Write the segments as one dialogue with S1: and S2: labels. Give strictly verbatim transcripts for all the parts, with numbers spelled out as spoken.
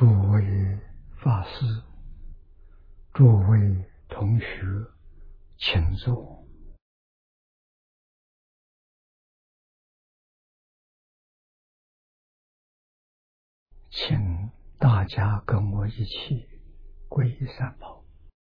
S1: 诸位法师，诸位同学，请坐。请大家跟我一起皈依三宝。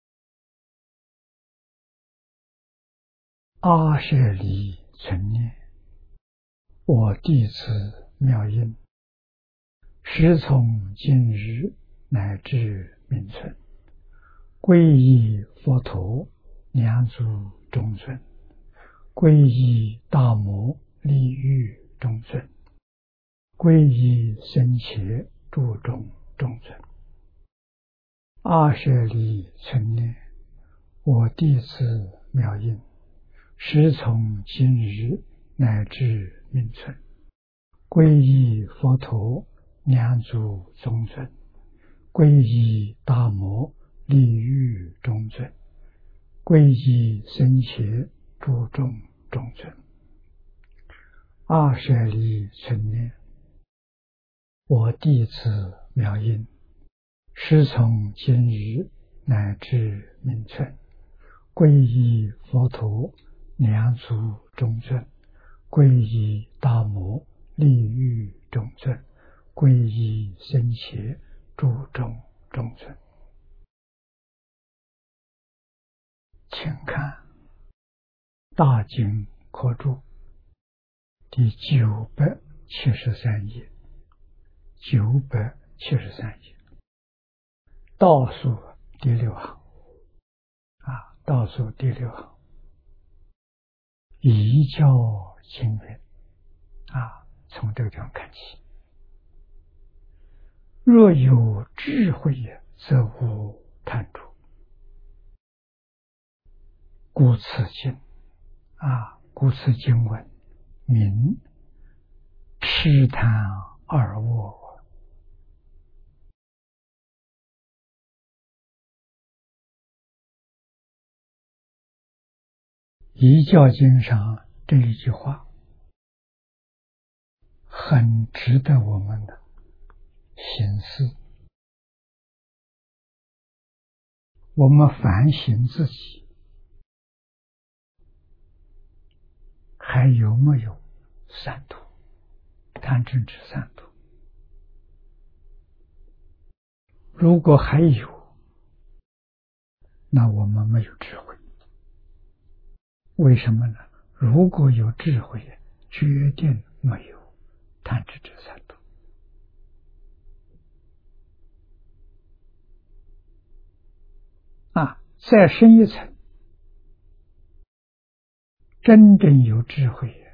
S1: 阿舍离存念，我弟子妙音，时从今日乃至命存，皈依佛陀，两足中尊；皈依大摩，利欲中尊；皈依僧伽，注重中尊。阿舍离存念，我弟子妙音，时从今日乃至命存，皈依佛陀，两足中尊；皈依大摩，利欲中尊；皈依僧伽，注重中尊。阿舍离存念，我弟子妙音，时从今日乃至命存，皈依佛陀，两足中尊；皈依大摩，利欲中尊；皈依僧伽，注重中尊。请看大经科注第九百七十三页，九百七十三页倒数第六行啊，倒数第六行，遗教经云啊，从这个地方看起。若有智慧也，则无贪著。故此经啊，故此经文名痴贪二卧。遗教经上这一句话很值得我们的省思，我们反省自己还有没有三途，贪嗔痴三途。如果还有，那我们没有智慧。为什么呢？如果有智慧，决定没有贪嗔痴三途。啊，再深一层，真正有智慧，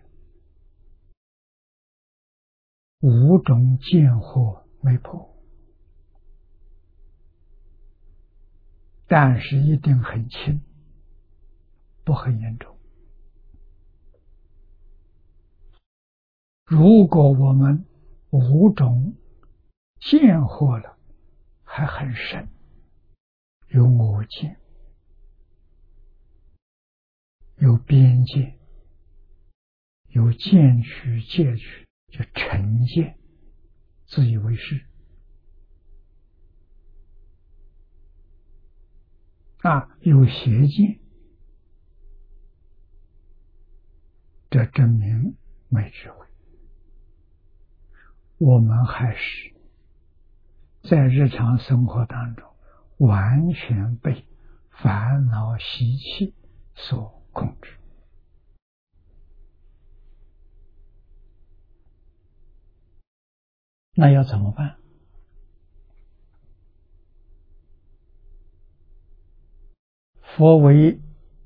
S1: 五种见惑没破，但是一定很轻，不很严重。如果我们五种见惑了，还很深，有我见，有边界，有见取戒取，就成见，自以为是啊，有邪见，这证明没智慧。我们还是在日常生活当中完全被烦恼习气所控制。那要怎么办？佛为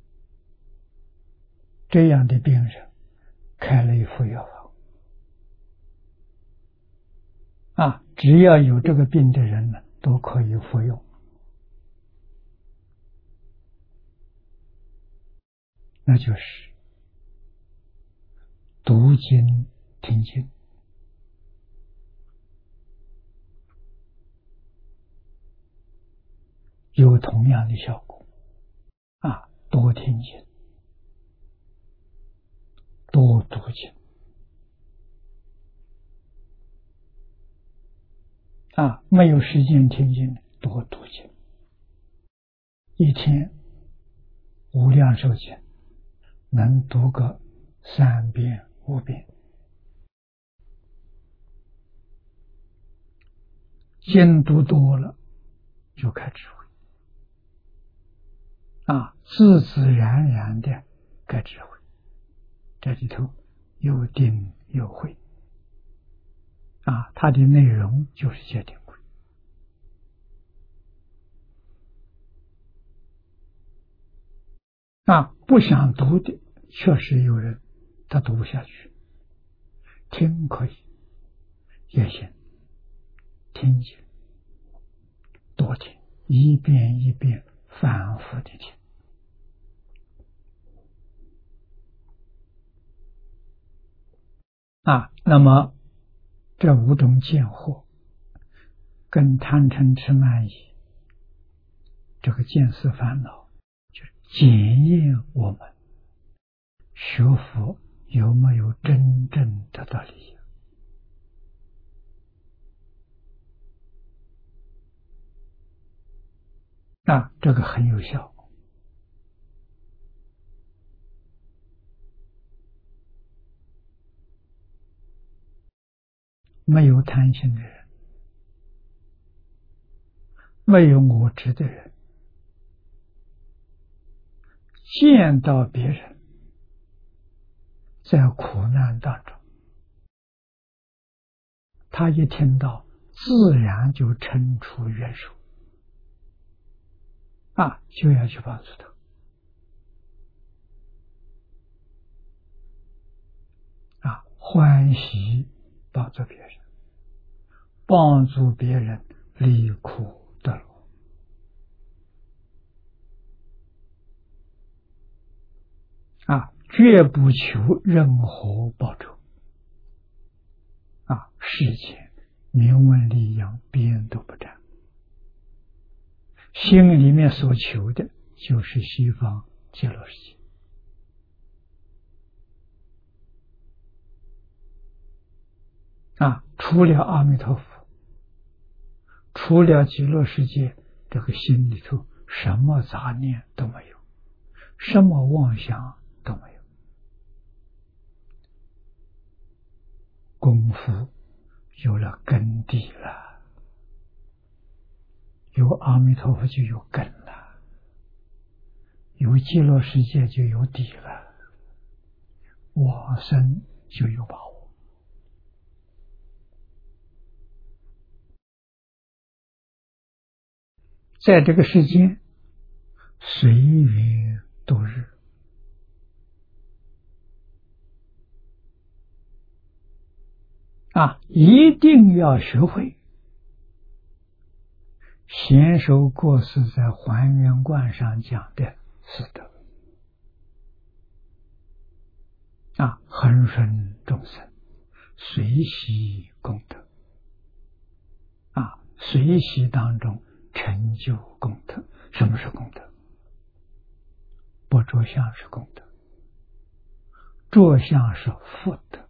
S1: 这样的病人开了一副药方啊，只要有这个病的人呢，都可以服用。那就是读经听经，有同样的效果啊，多听经，多读经啊，没有时间听经，多读经，一天无量寿经能读个三遍五遍，经读多了就开智慧啊，自自然然的开智慧，这里头有定有慧啊，它的内容就是戒定慧啊。不想读的确实有人他读不下去，听可以也行，听经多听，一遍一遍反复的听啊。那么这五种见惑跟贪嗔痴慢疑这个见思烦恼，就是检验我们学佛有没有真正得到利益啊，这个很有效。没有贪心的人，没有我执的人，见到别人在苦难当中，他一听到自然就伸出援手啊，就要去帮助他啊，欢喜帮助别人，帮助别人离苦得乐啊，绝不求任何报酬啊，世间名闻利养边都不沾，心里面所求的就是西方极乐世界啊，除了阿弥陀佛，除了极乐世界，这个心里头什么杂念都没有，什么妄想都没有，功夫有了根底了，有阿弥陀佛就有根了，有极乐世界就有底了，往生就有把握。在这个世间随缘度日啊，一定要学会贤首过世在还原观上讲的四德啊，恒顺众生，随喜功德啊，随喜当中成就功德。什么是功德？不着相是功德，着相是福德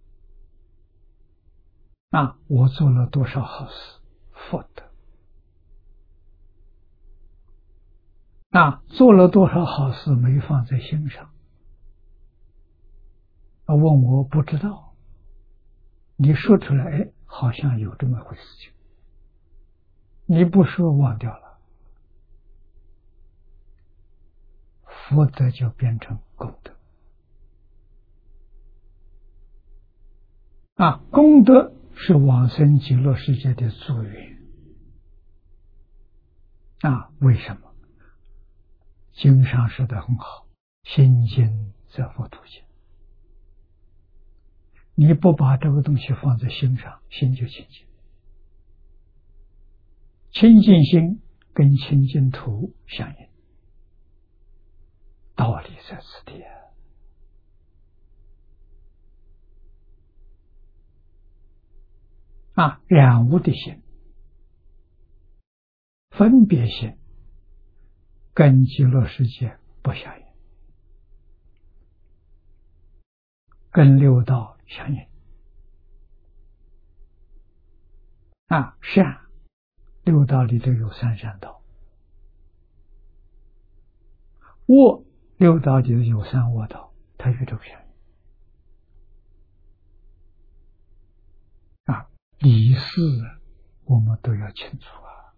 S1: 啊！我做了多少好事，福德啊！做了多少好事没放在心上啊？问我不知道，你说出来，哎，好像有这么回事情，你不说忘掉了，福德就变成功德啊！功德是往生极乐世界的助缘啊！为什么？经上说的很好，心静则佛土静。你不把这个东西放在心上，心就清净。清净心跟清净土相应，道理在此地啊！染污的心、分别心跟极乐世界不相应，跟六道相应啊，善六道里头有三善道，恶六道里头有三恶道，它与这个相应啊，理事我们都要清楚啊，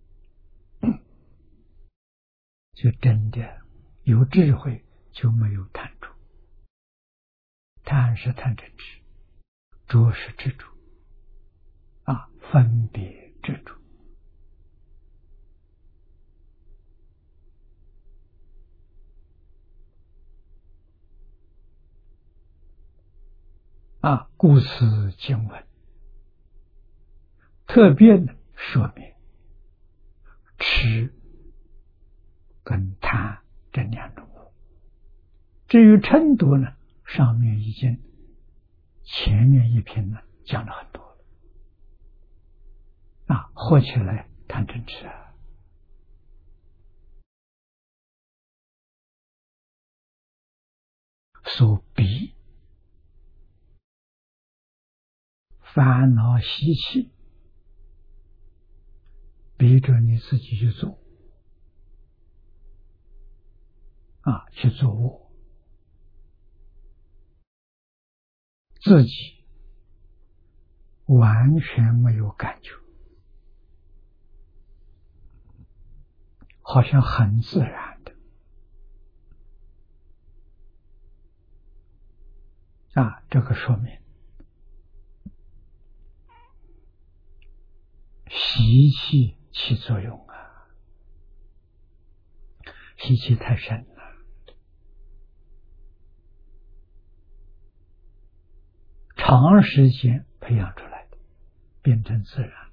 S1: 就真的有智慧就没有贪着，贪是贪嗔痴，着是执着啊，分别执着啊，故此经文特别的说明痴跟贪这两种。至于嗔毒呢，上面已经前面一篇呢讲了很多了啊，合起来贪嗔痴啊，所逼烦恼习气，逼着你自己去做啊，去做恶，自己完全没有感觉，好像很自然的啊，这个说明习气起作用啊，习气太深了，长时间培养出来的，变成自然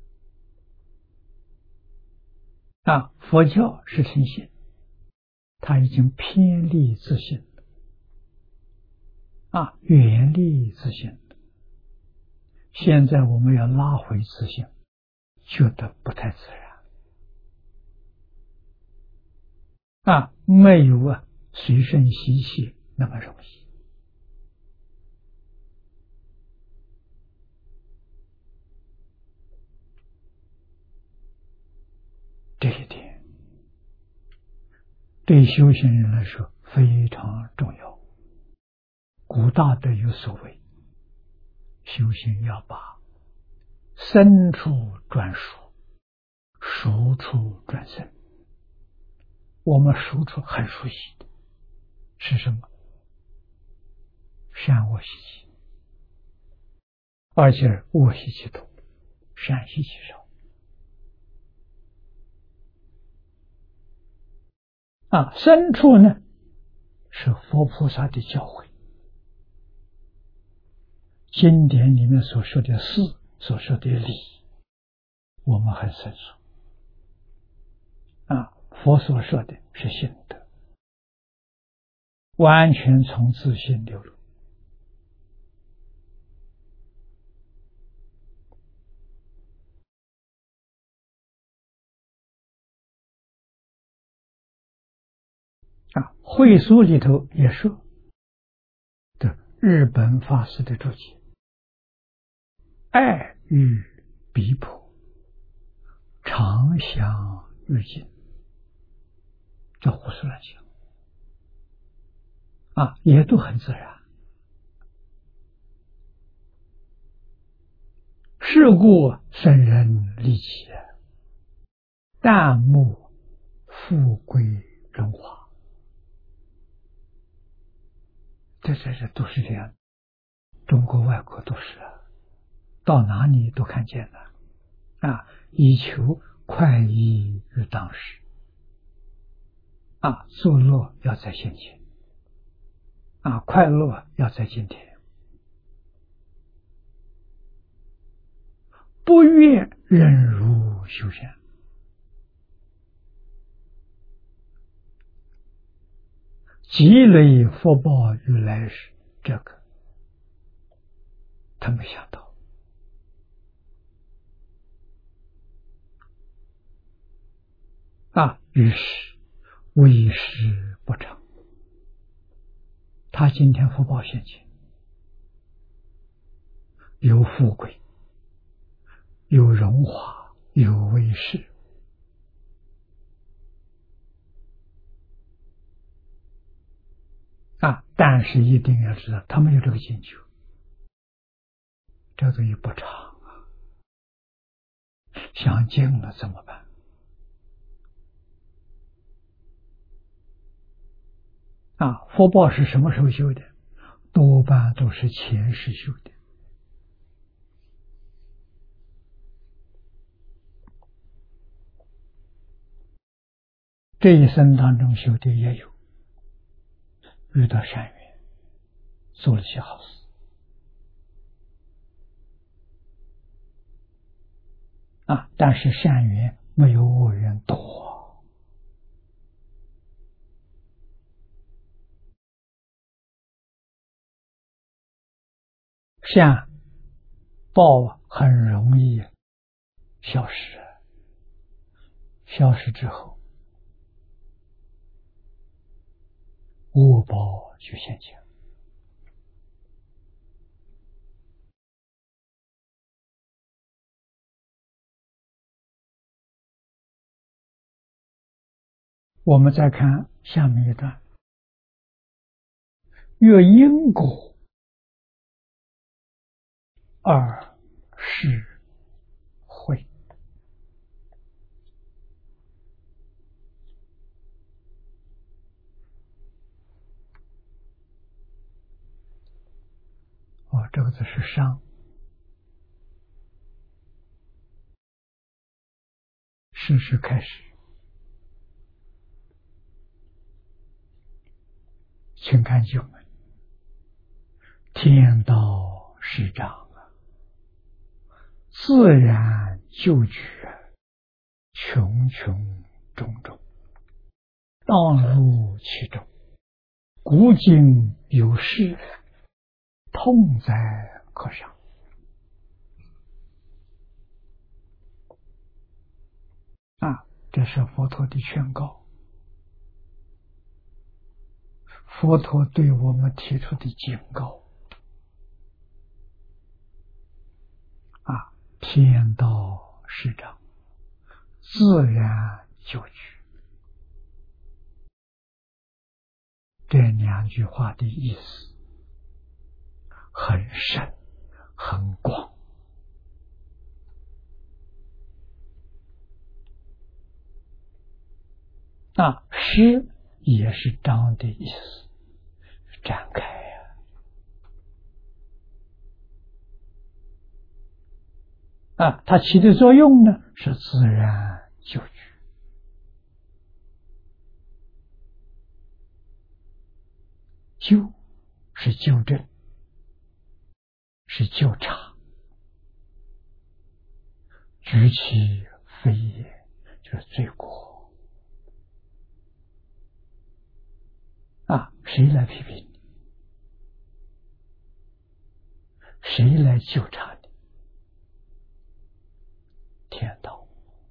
S1: 啊。佛教是诚信，它已经偏离自信了啊，远离自信了。现在我们要拉回自信，觉得不太自然啊，没有啊随身习气那么容易。这一点对修行人来说非常重要。古大德有所谓，修行要把深处转熟，熟处转深。我们熟处很熟悉的是什么？善恶习气，而且恶习气多，善习气少啊。深处呢是佛菩萨的教诲，经典里面所说的事，所说的理，我们很生疏啊。佛所说的是心得，完全从自信流露啊。会书里头也说的日本法师的注解，爱欲逼迫，常想欲尽，这胡思乱想啊，也都很自然。是故生人利己，旦暮富贵荣华，这这这都是这样，中国外国都是啊，到哪里都看见了啊，以求快意于当时啊，作乐要在现前啊，快乐要在今天，不愿忍辱修善，积累福报于来世，这个他没想到啊，于是为时不长。他今天福报现前，有富贵，有荣华， 有为识。啊，但是一定要知道，他没有这个研究，这个东西不长啊，想尽了怎么办？啊，福报是什么时候修的？多半都是前世修的。这一生当中修的也有，遇到善缘，做了些好事。啊，但是善缘没有恶缘多。善报很容易消失，消失之后，恶报就现前。我们再看下面一段，越因果二是会。哦，这个字是伤，事事开始，请看经文，天道是长啊，自然就举，穷穷种种，当入其中。古今有事，痛哉可伤。啊，这是佛陀的劝告，佛陀对我们提出的警告。啊，天道是长，自然就举。这两句话的意思很深很广。那诗也是章的意思，展开呀、啊。啊，它起的作用呢是自然就举。纠是纠正，是纠察，举起非也，就是罪过。啊，谁来批评你？谁来纠察你？天道。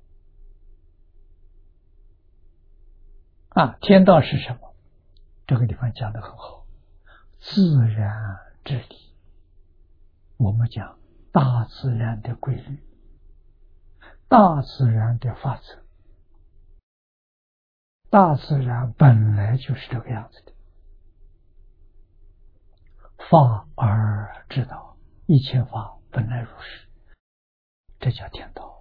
S1: 啊，天道是什么？这个地方讲得很好，自然之理。我们讲大自然的规律，大自然的法则，大自然本来就是这个样子的。法而知道，一切法本来如是，这叫天道。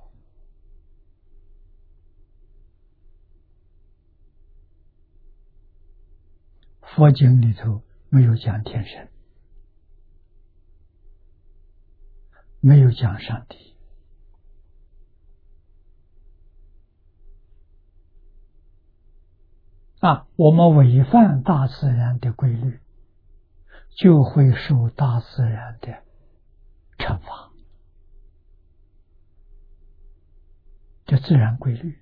S1: 佛经里头没有讲天神，没有讲上帝。啊，我们违反大自然的规律，就会受大自然的惩罚。这自然规律，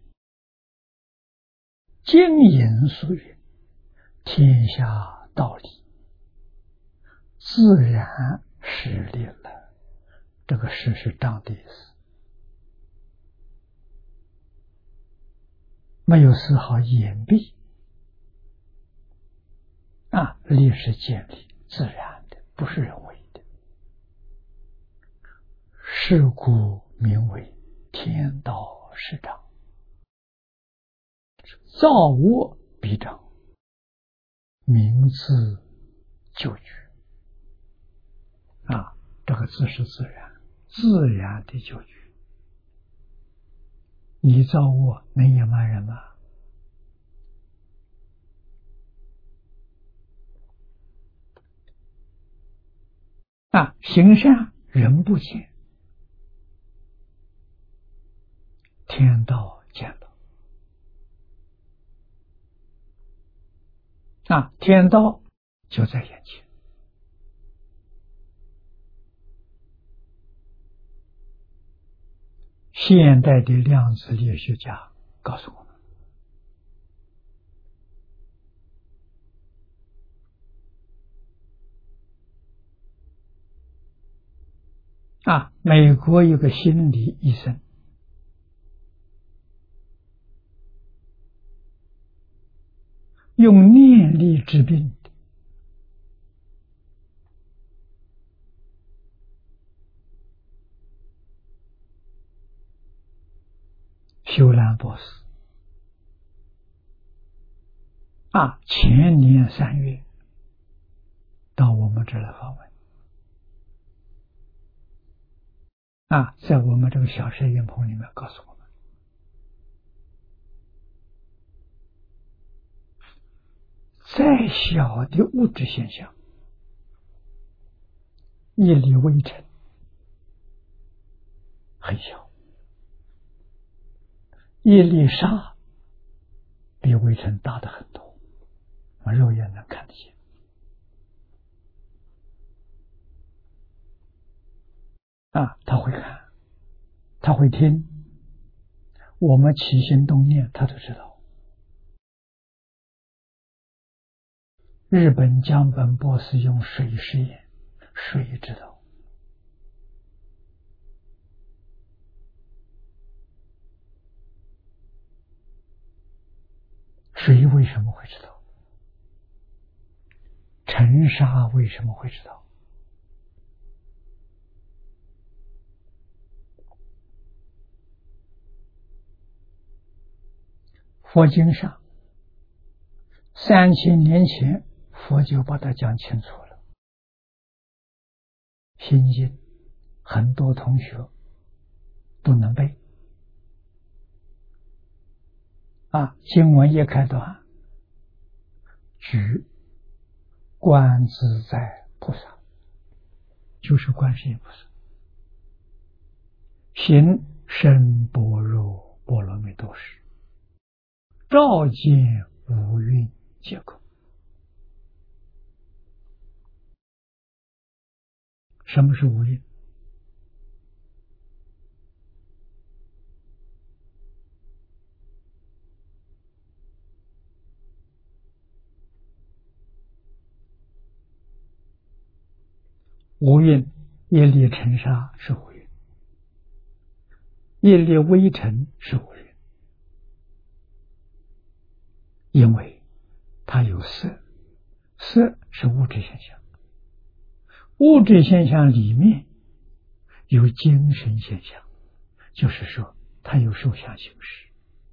S1: 经引所云，天下道理，自然实力了。这个事是章的意思，没有丝毫掩蔽。啊，力是建立自然的，不是人为的。是故名为天道是长，造物必长，名自就具。啊，这个字是自然，自然的就具。你造物能野蛮人吗？啊，行善人不见，天道见到。啊，天道就在眼前。现代的量子力学家告诉我们，啊，美国有个心理医生，用念力治病的，休兰博士。啊，前年三月到我们这儿来访问。啊，在我们这个小实验棚里面告诉我们，再小的物质现象，一粒微尘很小，一粒沙比微尘大的很多，我们肉眼能看得见。啊，他会看，他会听，我们起心动念他都知道。日本江本博士用水实验，水知道。水为什么会知道？尘沙为什么会知道？佛经上三千年前佛就把它讲清楚了。心经很多同学不能背啊，经文一开端举观自在菩萨，就是观世音菩萨，行深般若波罗蜜多时，照见五蕴皆空。什么是五蕴？五蕴，一粒尘沙是五蕴，一粒微尘是五蕴，因为它有色，色是物质现象，物质现象里面有精神现象，就是说它有受想行识。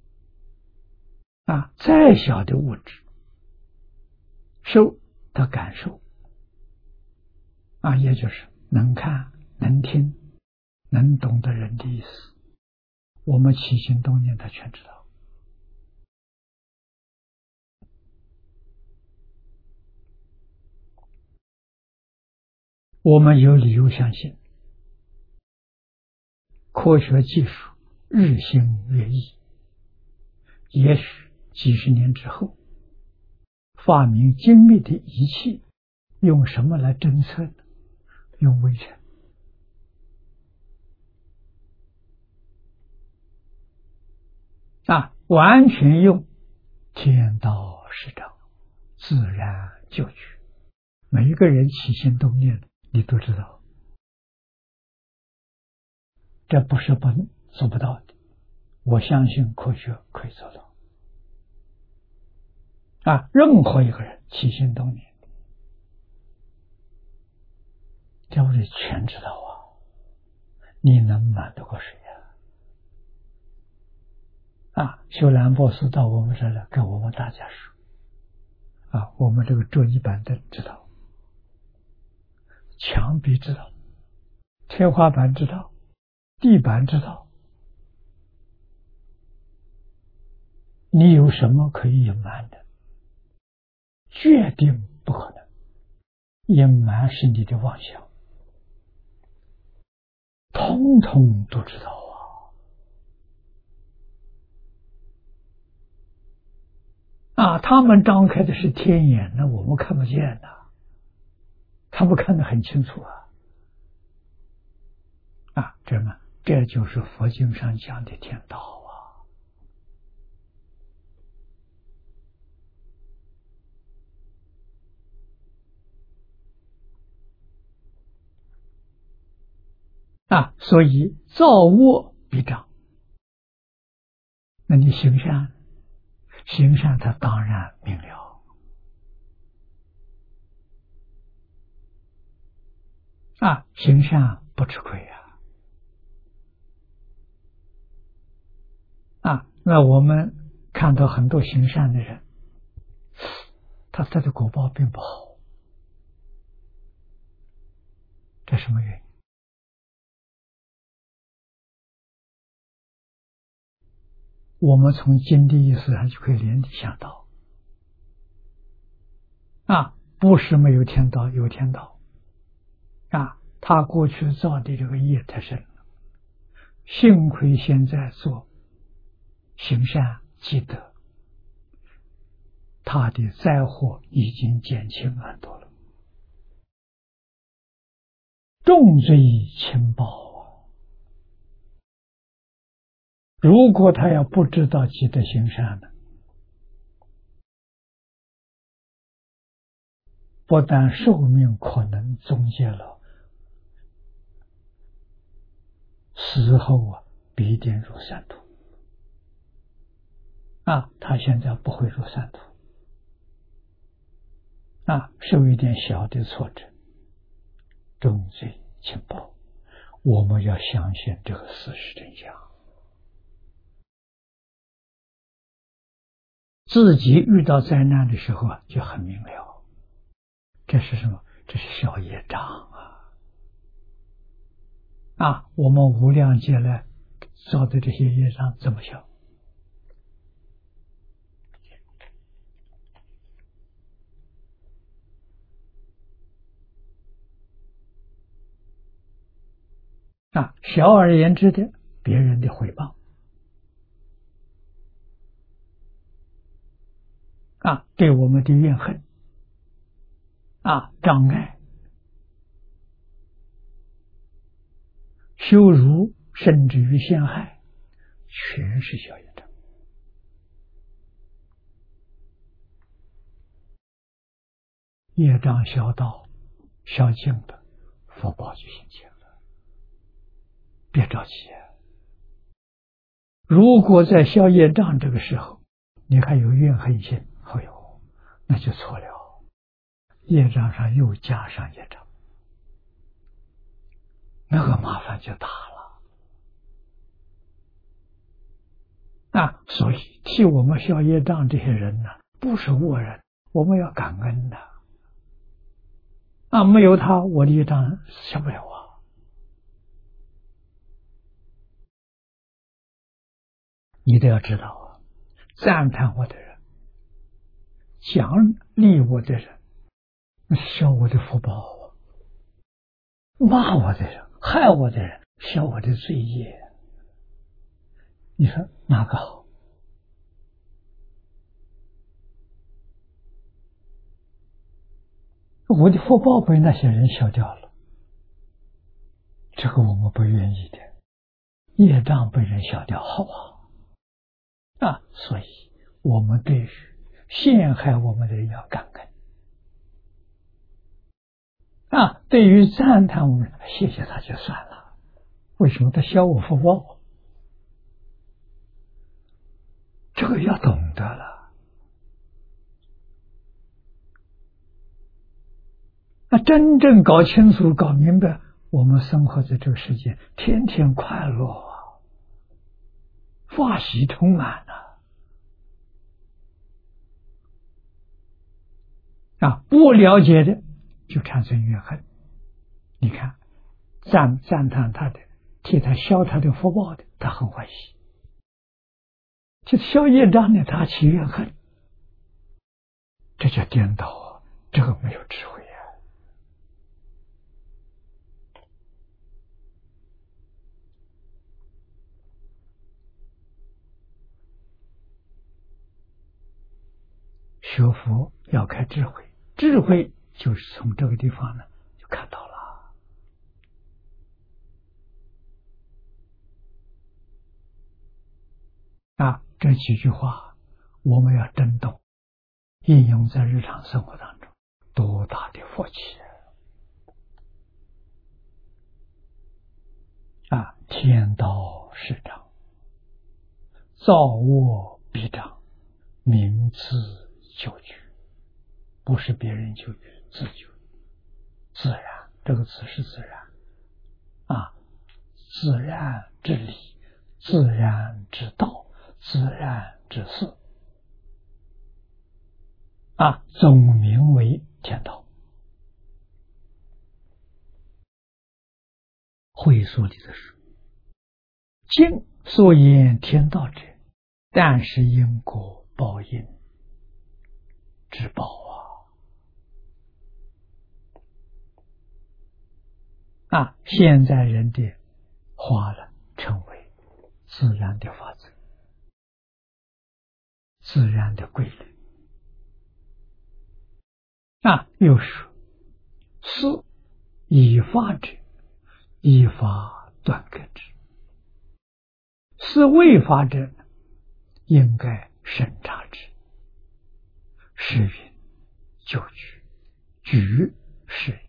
S1: 啊，再小的物质，受的感受，啊，也就是能看、能听、能懂的人的意思，我们起心动念，他全知道。我们有理由相信，科学技术日新月异，也许几十年之后，发明精密的仪器，用什么来侦测呢？用微尘。啊，完全用天道实证，自然就具。每一个人起心动念，你都知道，这不是不做不到的。我相信科学可以做到。啊，任何一个人起心动念，这不是全知道啊？你能瞒得过谁呀？ 啊，修兰博士到我们这儿来跟我们大家说，啊，我们这个桌椅板凳知道，墙壁知道，天花板知道，地板知道，你有什么可以隐瞒的？决定不可能，隐瞒是你的妄想，通通都知道啊！啊，他们张开的是天眼呢，我们看不见呐，他们看得很清楚啊！啊，这么这就是佛经上讲的天道啊！啊，所以造恶必障。那你行善，行善它当然明了。啊，行善不吃亏呀！啊，那我们看到很多行善的人，他他的果报并不好，这什么原因？我们从经的意思上就可以连体想到，啊，不是没有天道，有天道，啊，他过去造的这个业太深了，幸亏现在做行善积德，他的灾祸已经减轻很多了，重罪轻报。如果他要不知道积德行善呢，不但寿命可能终结了，死后啊必定入三途。啊，他现在不会入三途，啊，受一点小的挫折，重罪轻报，我们要相信这个事实真相。自己遇到灾难的时候啊，就很明了，这是什么？这是小业障啊！啊，我们无量劫来造的这些业障这么小，啊，小而言之的别人的毁谤，啊，对我们的怨恨，啊，障碍，羞辱，甚至于陷害，全是小业障。业障消到消尽了，福报就现前了。别着急，如果在消业障这个时候，你还有怨恨心，哎呦，那就错了。业障上又加上业障，那个麻烦就大了。啊，所以替我们消业障这些人呢，不是恶人，我们要感恩的。啊，没有他，我的业障消不了啊。你都要知道啊，赞叹我的人，奖励我的人，消我的福报啊；骂我的人，害我的人，消我的罪业。你说哪个好？我的福报被那些人消掉了，这个我们不愿意的。业障被人消掉，好啊！啊，所以我们对于陷害我们的人要感恩啊，对于赞叹我们，谢谢他就算了。为什么他消我福报？这个要懂得了。那真正搞清楚、搞明白，我们生活在这个世界，天天快乐啊， 法喜充满了啊！不了解的就产生怨恨。你看，赞赞叹他的，替他消他的福报的，他很欢喜；替消业障的，他起怨恨。这叫颠倒啊！这个没有智慧啊！学佛要开智慧，智慧就是从这个地方呢就看到了啊！这几句话我们要真懂，应用在日常生活当中，多大的福气啊！天道是长，造物必长，明自救举，不是别人救举，自救。自然，这个词是自然啊，自然之理，自然之道，自然之事啊，总名为天道。会说里的说，经所言天道者，但是因果报应之报啊！啊，现在人的话了，称为自然的法则，自然的规律啊。又说，是以法者，依法断割之；是违法者，应该审查之。是云救举，举是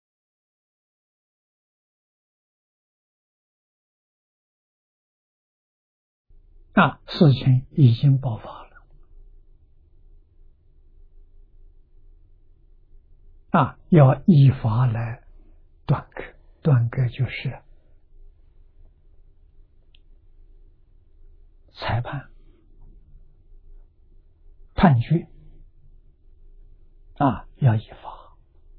S1: 啊，事情已经爆发了啊，要依法来断割。断割就是裁判、判决啊，要依法。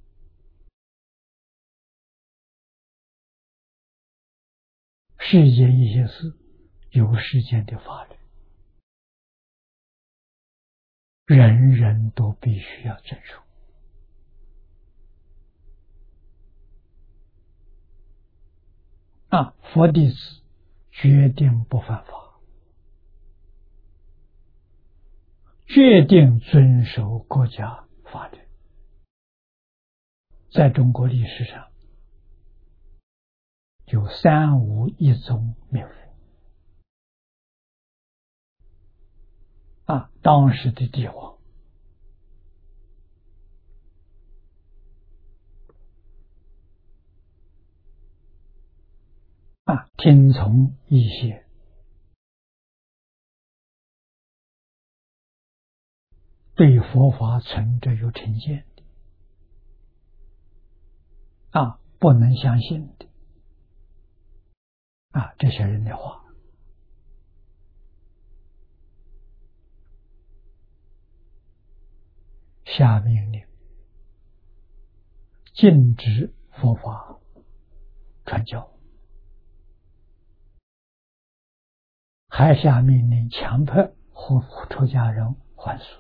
S1: 世间一些事有世间的法律，人人都必须要遵守啊。佛弟子决定不犯法，决定遵守国家法律。在中国历史上有三武一宗灭佛啊，当时的帝王啊，听从一些对佛法存着有成见的啊，不能相信的啊，这些人的话，下命令禁止佛法传教，还下命令强迫和出家人还俗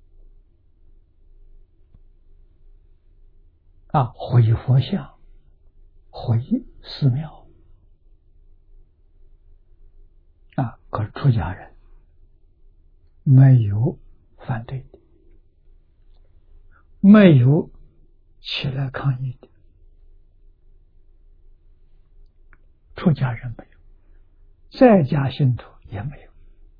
S1: 啊，毁佛像，毁寺庙啊，可是出家人没有反对的，没有起来抗议的，出家人没有，在家信徒也没有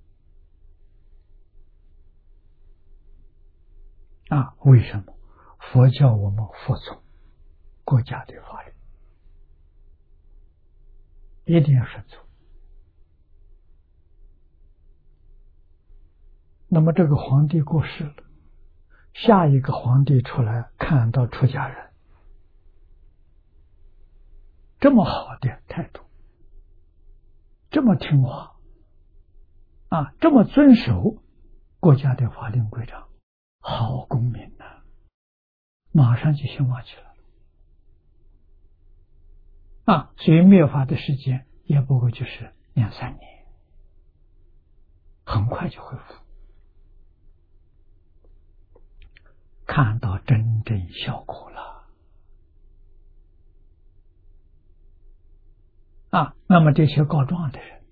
S1: 啊。为什么？佛教我们服从国家的法律，一定要顺从。那么这个皇帝过世了，下一个皇帝出来，看到出家人这么好的态度，这么听话啊，这么遵守国家的法令规章，好公民呐、啊，马上就兴旺起来了。啊，所以灭法的时间也不过就是两三年，很快就恢复，看到真正效果了。啊，那么这些告状的人，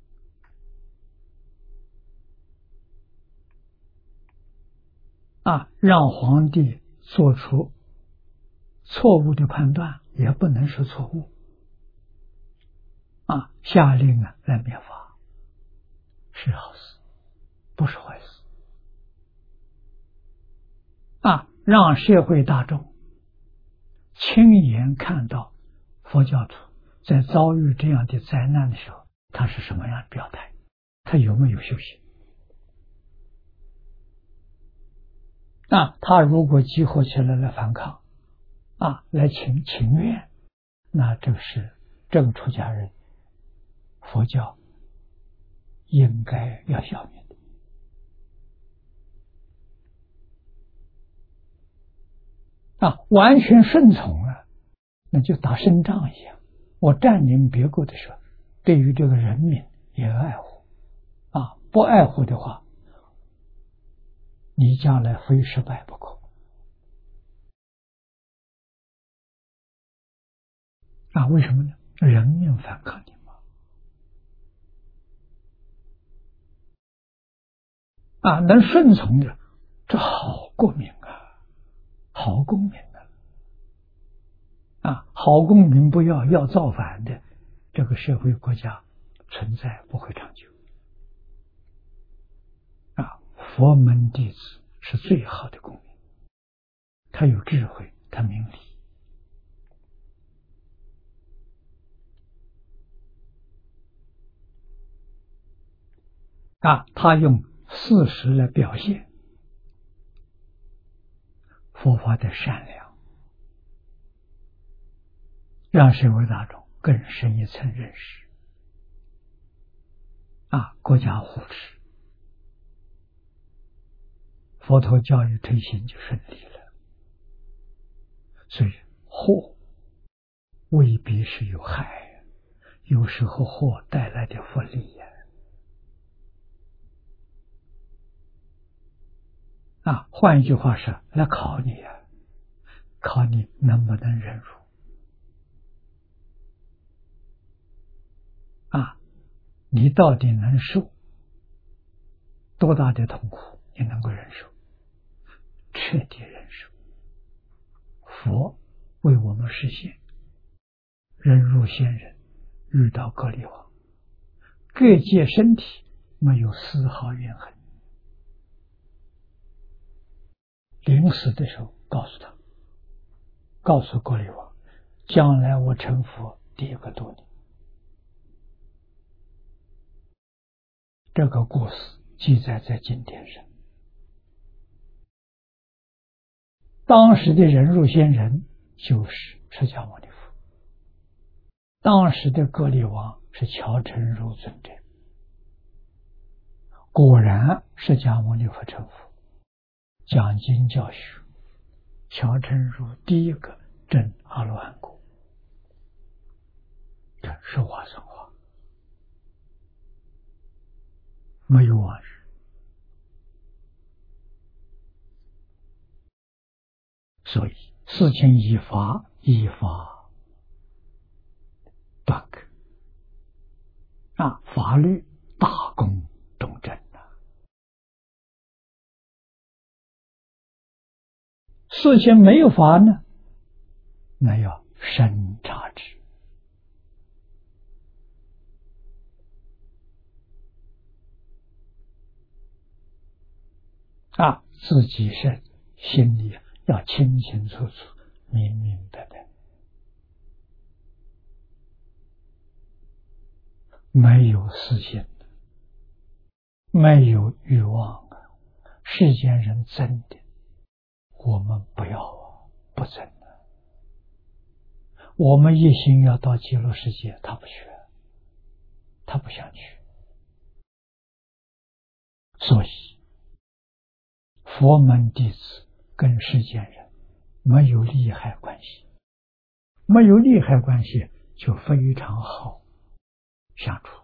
S1: 啊，让皇帝做出错误的判断，也不能是错误。啊，下令啊来灭法，是好事，不是坏事。啊，让社会大众亲眼看到佛教徒在遭遇这样的灾难的时候，他是什么样的表态，他有没有修行。啊，他如果集合起来来反抗，啊，来请请愿，那这个是这个出家人，佛教应该要消灭的。啊，完全顺从了，那就打胜仗一样。我占领别国的时候，对于这个人民也要爱护。啊，不爱护的话，你将来非失败不可。啊，为什么呢？人民反抗你嘛。啊，能顺从的，这好国民啊，好公民啊！啊，好公民不要，要造反的，这个社会国家存在不会长久。啊，佛门弟子是最好的公民，他有智慧，他明理。啊，他用事实来表现佛法的善良，让社会大众更深一层认识。啊，国家护持，佛陀教育推行就顺利了。所以祸未必是有害，有时候祸带来的福利呀。啊，换一句话是来考你呀，考你能不能忍辱。啊，你到底能受多大的痛苦，你能够忍受，彻底忍受。佛为我们实现忍辱仙人遇到割离王，各界身体没有丝毫怨恨。临死的时候告诉他，告诉割离王，将来我成佛第一个度你。这个故事记载在经典上。当时的忍辱仙人就是释迦牟尼佛，当时的割离王是乔成如尊者。果然释迦牟尼佛成佛，讲经教学，乔成如第一个证阿罗汉果，这是话算话，没有往日。所以事情依法，依法断根啊，法律大公中正啊。事情没有法呢，那要审查之。啊，自己是心里要清清楚楚、明明白白，没有私心，没有欲望啊。世间人争的，我们不要啊，不争啊。我们一心要到极乐世界，他不去，他不想去。 所以佛门弟子跟世间人没有利害关系，没有利害关系就非常好相处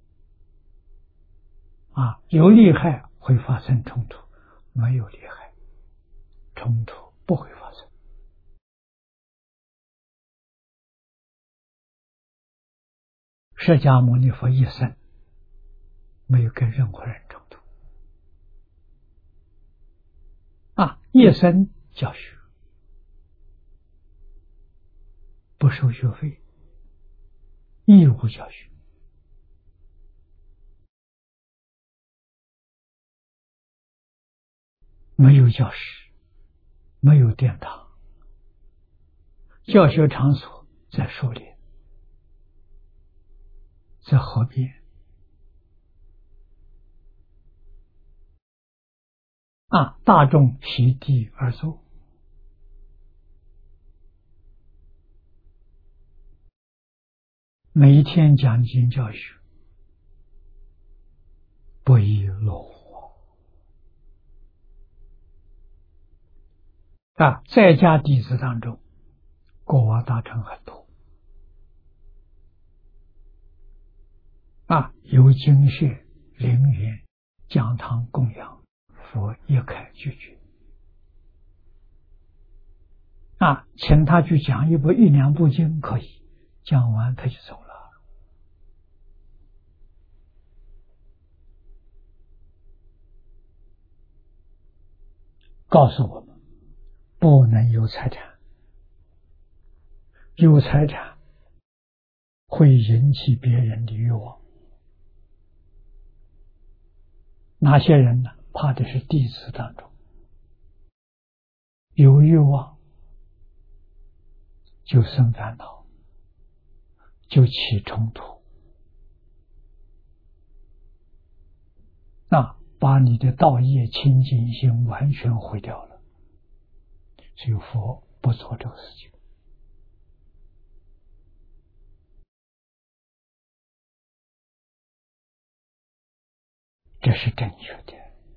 S1: 啊。有利害会发生冲突，没有利害冲突不会发生。释迦牟尼佛一生没有跟任何人冲突啊，一生教学，不收学费，义务教学。没有教室，没有殿堂，教学场所在树林，在河边啊，大众席地而坐，每一天讲经教学，不亦乐乎啊！在家弟子当中，国王大臣很多啊，有经穴、陵园、讲堂供养，佛一概拒绝啊，请他去讲一部一两部经可以，讲完他就走了。告诉我们，不能有财产，有财产会引起别人的欲望。哪些人呢？怕的是弟子当中有欲望，就生烦恼，就起冲突，那把你的道业清净心完全毁掉了。所以佛不做这个事情。这是正确的。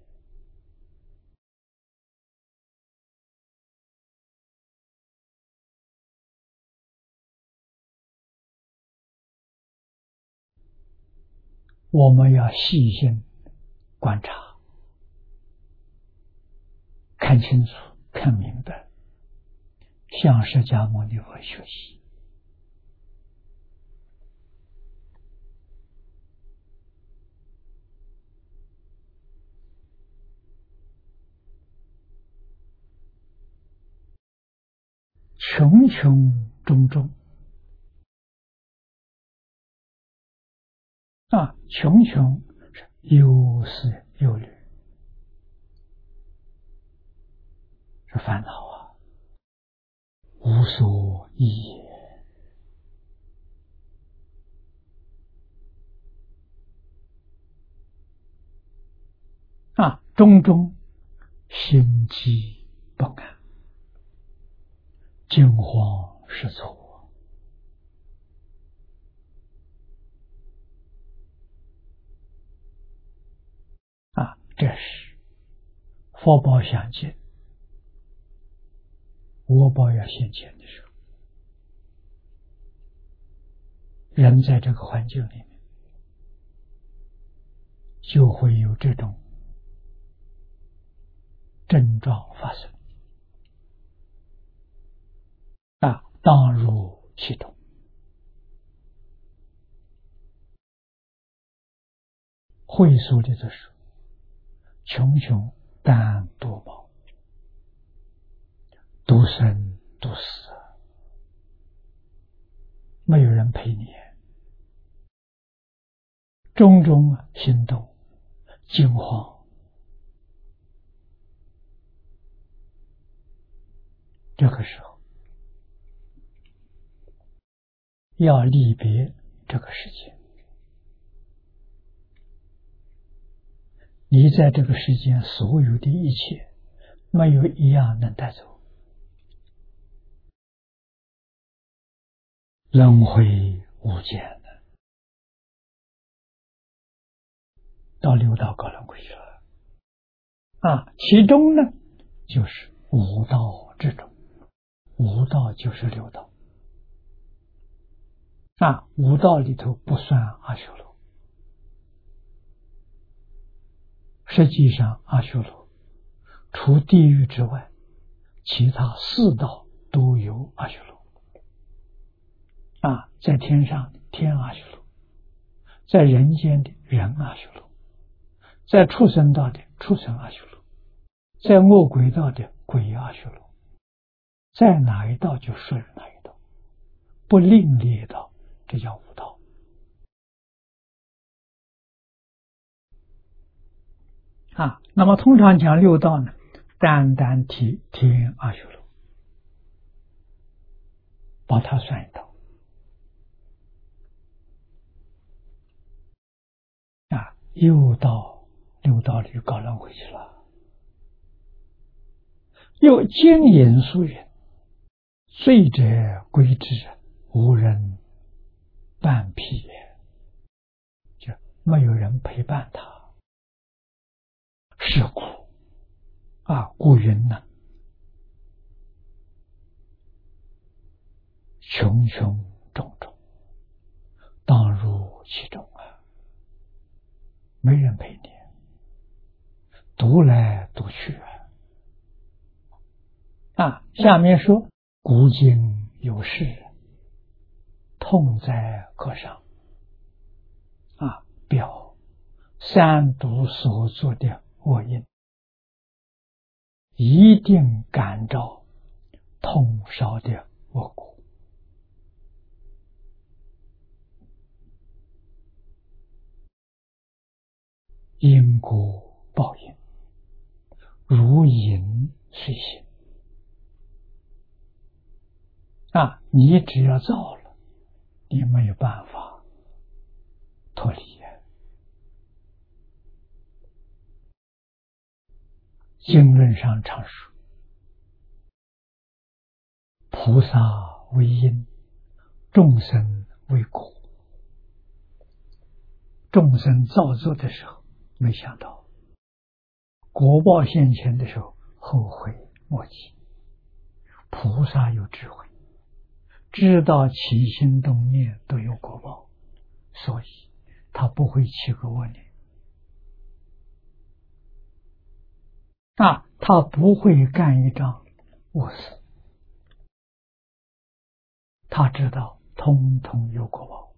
S1: 我们要细心观察，看清楚，看明白，向释迦牟尼佛学习。穷穷中中啊，穷穷是忧思忧虑，是烦恼啊，无所依也。啊，中中心悸不安，惊慌失措。啊，这是佛报相见，我报要现前的时候，人在这个环境里面就会有这种症状发生啊，当入其中。会说的就是穷穷但多毛，独生独死，没有人陪你。种种心动惊慌，这个时候要离别这个世界。你在这个世间所有的一切，没有一样能带走。轮回无间的，到六道高轮回去了。 啊，其中呢就是五道之中，五道就是六道啊，五道里头不算阿修罗。实际上阿修罗除地狱之外，其他四道都有阿修罗啊，在天上的天阿修罗，在人间的人阿修罗，在畜生道的畜生阿修罗，在恶鬼道的鬼阿修罗，在哪一道就属于哪一道，不另列道，这叫五道啊。那么通常讲六道呢，单单提天阿修罗，把它算一道啊，又到六道里搞乱回去了。又经言书云：罪者归之，无人伴辟也，就没有人陪伴他。是故啊，故云呢，穷穷种种，当入其中啊，没人陪你，独来独去啊。啊，下面说古今有事，痛在壳上啊，表三毒所做的恶因，一定感召痛烧的恶果。因果报应，如影随形啊！你只要造了，你没有办法脱离。经论上常说，菩萨为因，众生为果。众生造作的时候，没想到果报现前的时候，后悔莫及。菩萨有智慧，知道起心动念都有果报，所以他不会起个恶念啊，他不会干一桩恶事，他知道通通有果报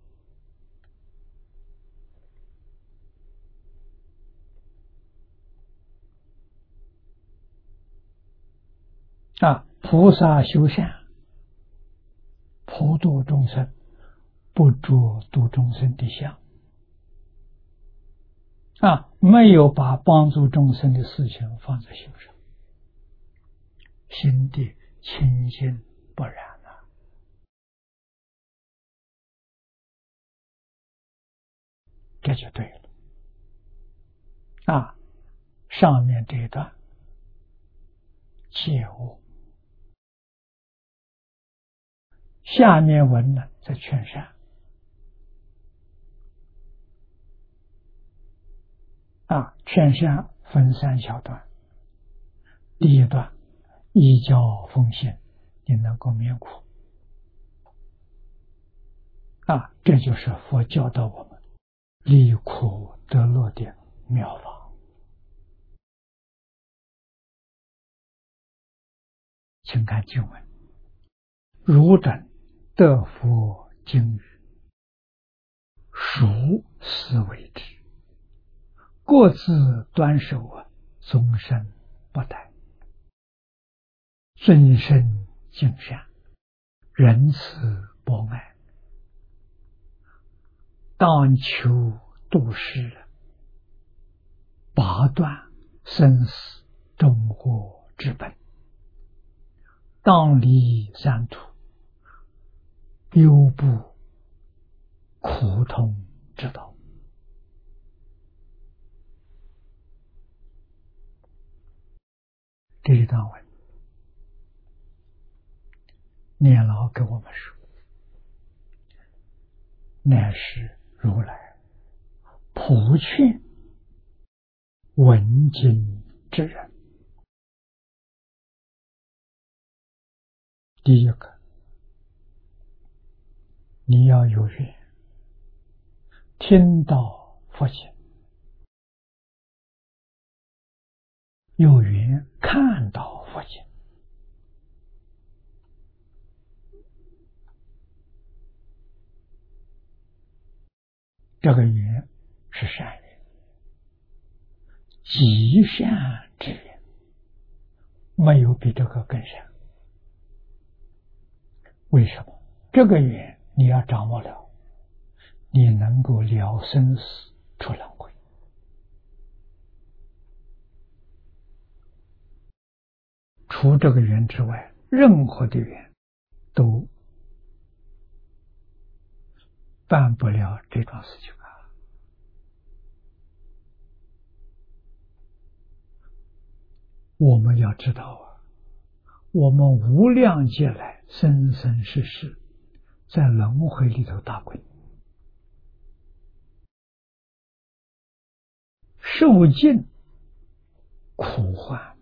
S1: 啊。菩萨修善，普度众生，不着度众生的相啊，没有把帮助众生的事情放在心上，心地清净不染啊，这就对了啊。上面这一段切勿，下面文呢在劝善啊，劝善分三小段。第一段，依教奉行，你能够免苦啊，这就是佛教导我们离苦得乐的妙法。请看经文：汝等得佛经语，孰思为之？各自端守啊，终身不殆。尊身敬善，仁慈博爱，当求度世，拔断生死终祸之本，当离三途，忧怖苦痛之道。这一段文念老跟我们说，乃是如来普劝闻经之人。第一个，你要有缘听到佛经，有缘看到佛经，这个缘是善缘，极善之缘，没有比这个更善。为什么？这个缘你要掌握了，你能够了生死出轮回。除这个缘之外，任何的缘都办不了这桩事情啊！我们要知道啊，我们无量劫来生生世世在轮回里头打滚，受尽苦患。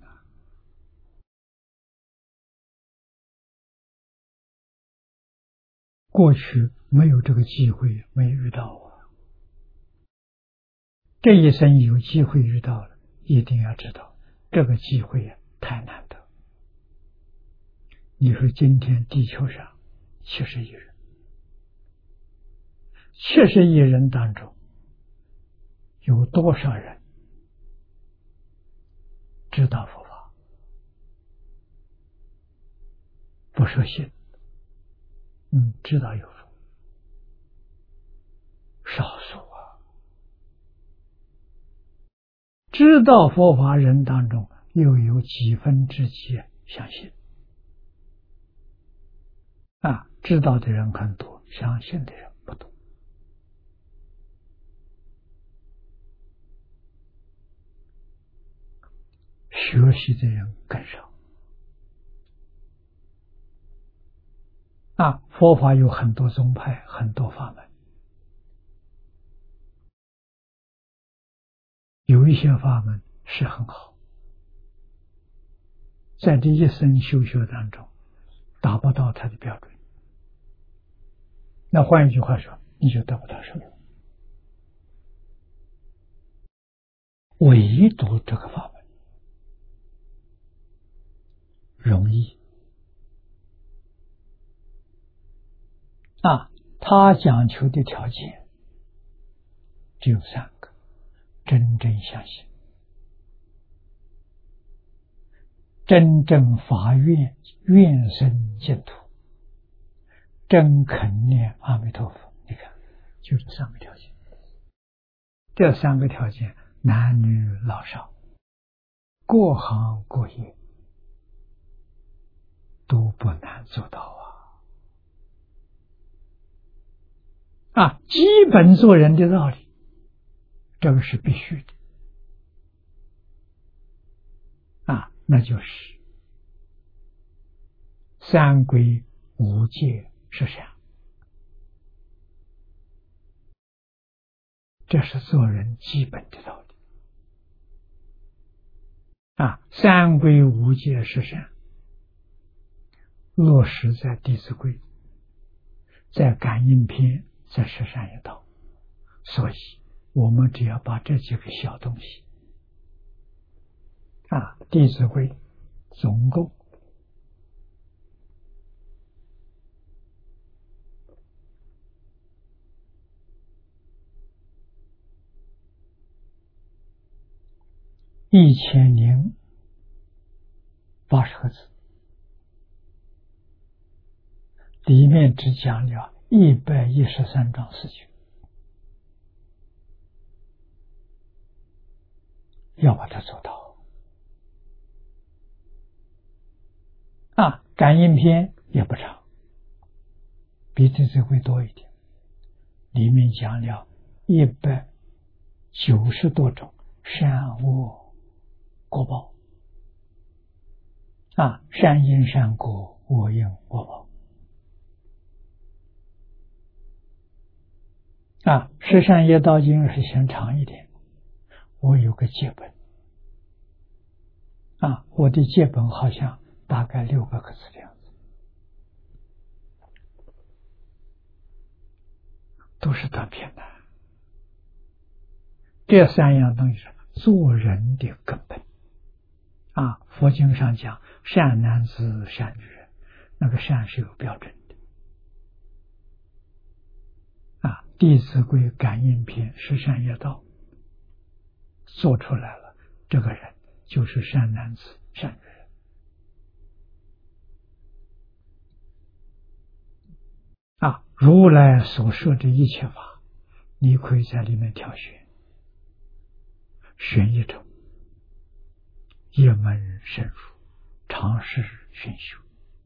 S1: 过去没有这个机会，没遇到啊。这一生有机会遇到了，一定要知道这个机会啊太难得。你说今天地球上七十亿人，七十亿人当中有多少人知道佛法？不说信，嗯，知道有佛，少数啊。知道佛法人当中，又有几分之几相信啊？知道的人很多，相信的人不多。学习的人更少啊！佛法有很多宗派，很多法门，有一些法门是很好，在这一生修学当中达不到他的标准，那换一句话说，你就得不到受用。唯独这个法门容易啊，他讲求的条件只有三个：真正相信，真正发愿，愿生净土，真肯念阿弥陀佛。你看，就这三个条件。这三个条件，男女老少，各行各业都不难做到啊！啊，基本做人的道理，这个是必须的啊，那就是三归五戒十善，这是做人基本的道理啊。三归五戒十善落实在《弟子规》，在感应篇，在十善业道，所以我们只要把这几个小东西啊，《弟子规》总共一千零八十个字，里面只讲了一百一十三桩事情，要把它做到啊。感应篇也不长，比弟子规多一点，里面讲了一百九十多种善恶果报啊，善因善果，恶因恶报啊。十善业道经是嫌长一点，我有个结本啊，我的戒本好像大概六百个字这样子，都是短篇的。这三样东西是做人的根本啊。佛经上讲善男子善女人，那个善是有标准的啊。弟子规感应篇十善业道做出来了，这个人就是善男子善女人啊。如来所说的一切法，你可以在里面挑选，选一种，一门深入，尝试熏修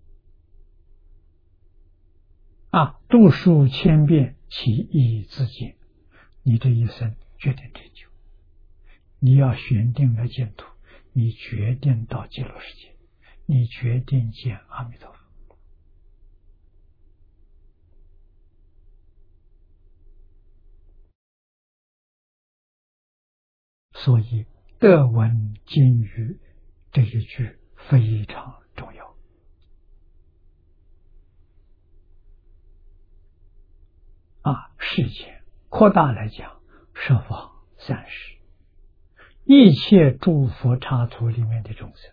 S1: 啊，读书千遍，其义自见。你这一生决定成就。你要选定了净土，你决定到极乐世界，你决定见阿弥陀佛。所以得闻经语这一句非常重要啊。世界扩大来讲，十方三世一切诸佛刹土里面的众生，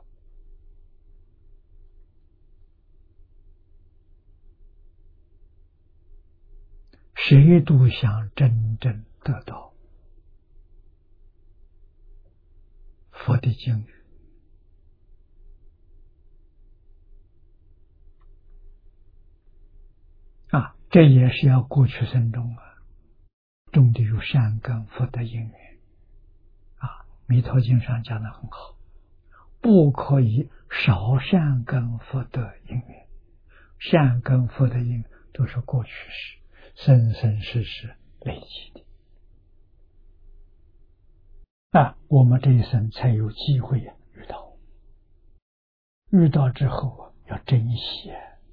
S1: 谁都想真正得到佛的经语啊，这也是要过去生中啊种的有善根福德因缘啊。弥陀经上讲的很好，不可以少善根福德因缘，善根福德因缘都是过去式，生生世世累积的啊。我们这一生才有机会遇到，遇到之后啊，要珍惜，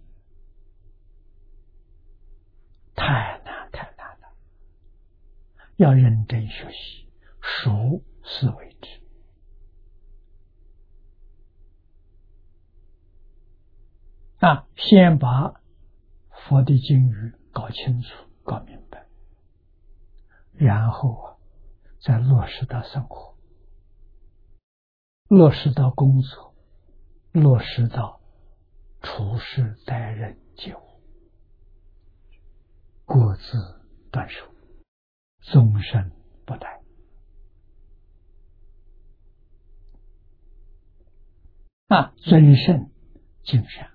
S1: 太难太难了，要认真学习，熟是为之啊。先把佛的经语搞清楚搞明白，然后啊再落实到生活，落实到工作，落实到处事待人接物，各自断守，终身不殆啊。尊圣敬善，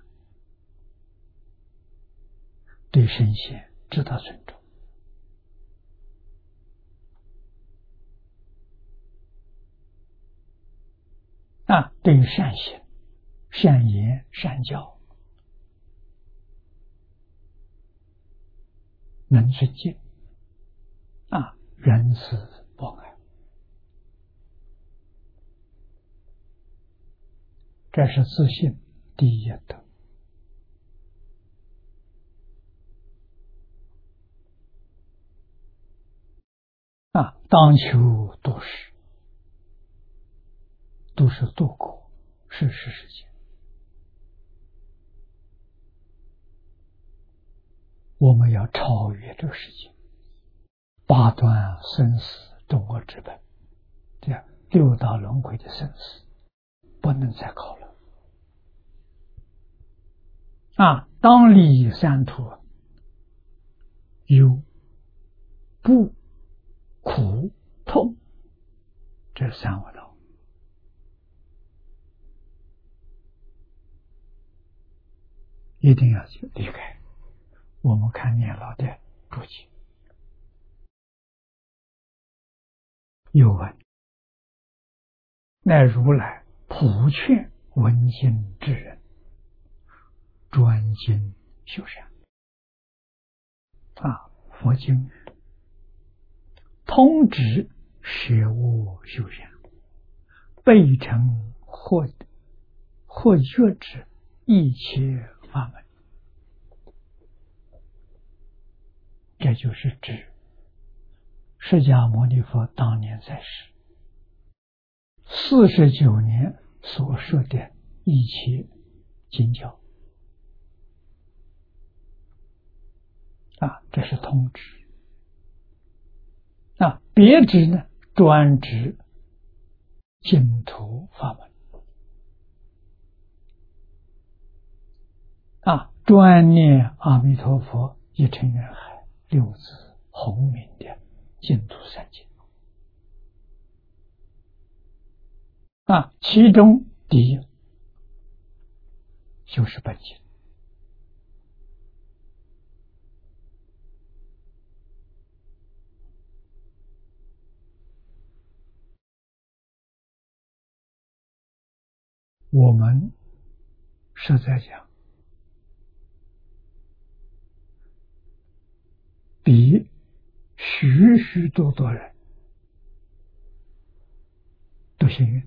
S1: 对神仙知道尊重啊，对善行善言善教能尊敬啊，仁慈博爱，这是自信第一德啊。当求度世，度是度过世世世界，我们要超越这个世界，八断生死中国之本，这样六道轮回的生死不能再考了啊。当离三途，忧怖苦痛，这三恶道一定要去离开。我们看念老的注解又问，乃如来普劝闻经之人专精修善啊，佛经通指舍恶修善，备成或或觉之一切法门，这就是指释迦牟尼佛当年在世四十九年所说的一切经教啊，这是通指啊。别指呢，专指净土法门啊，专念阿弥陀佛一尘缘海六字洪名的净土三经啊，其中第一就是本经。我们是在讲比许许多多人都幸运。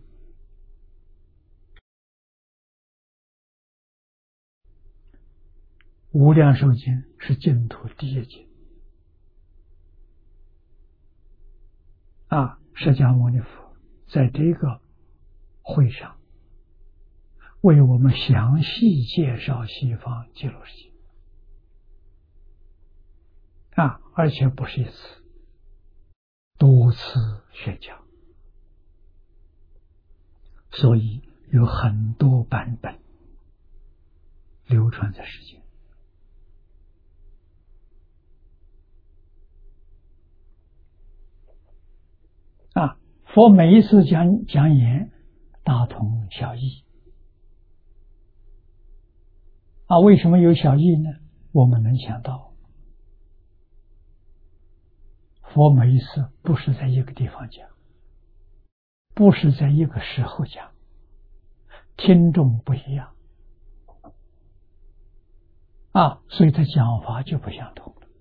S1: 无量寿经是净土第一经啊，释迦牟尼佛在这个会上为我们详细介绍西方极乐世界啊，而且不是一次，多次宣讲，所以有很多版本流传在世间啊。佛每一次讲讲演大同小异啊，为什么有小异呢？我们能想到，佛每一次不是在一个地方讲，不是在一个时候讲，听众不一样啊，所以他讲法就不相同了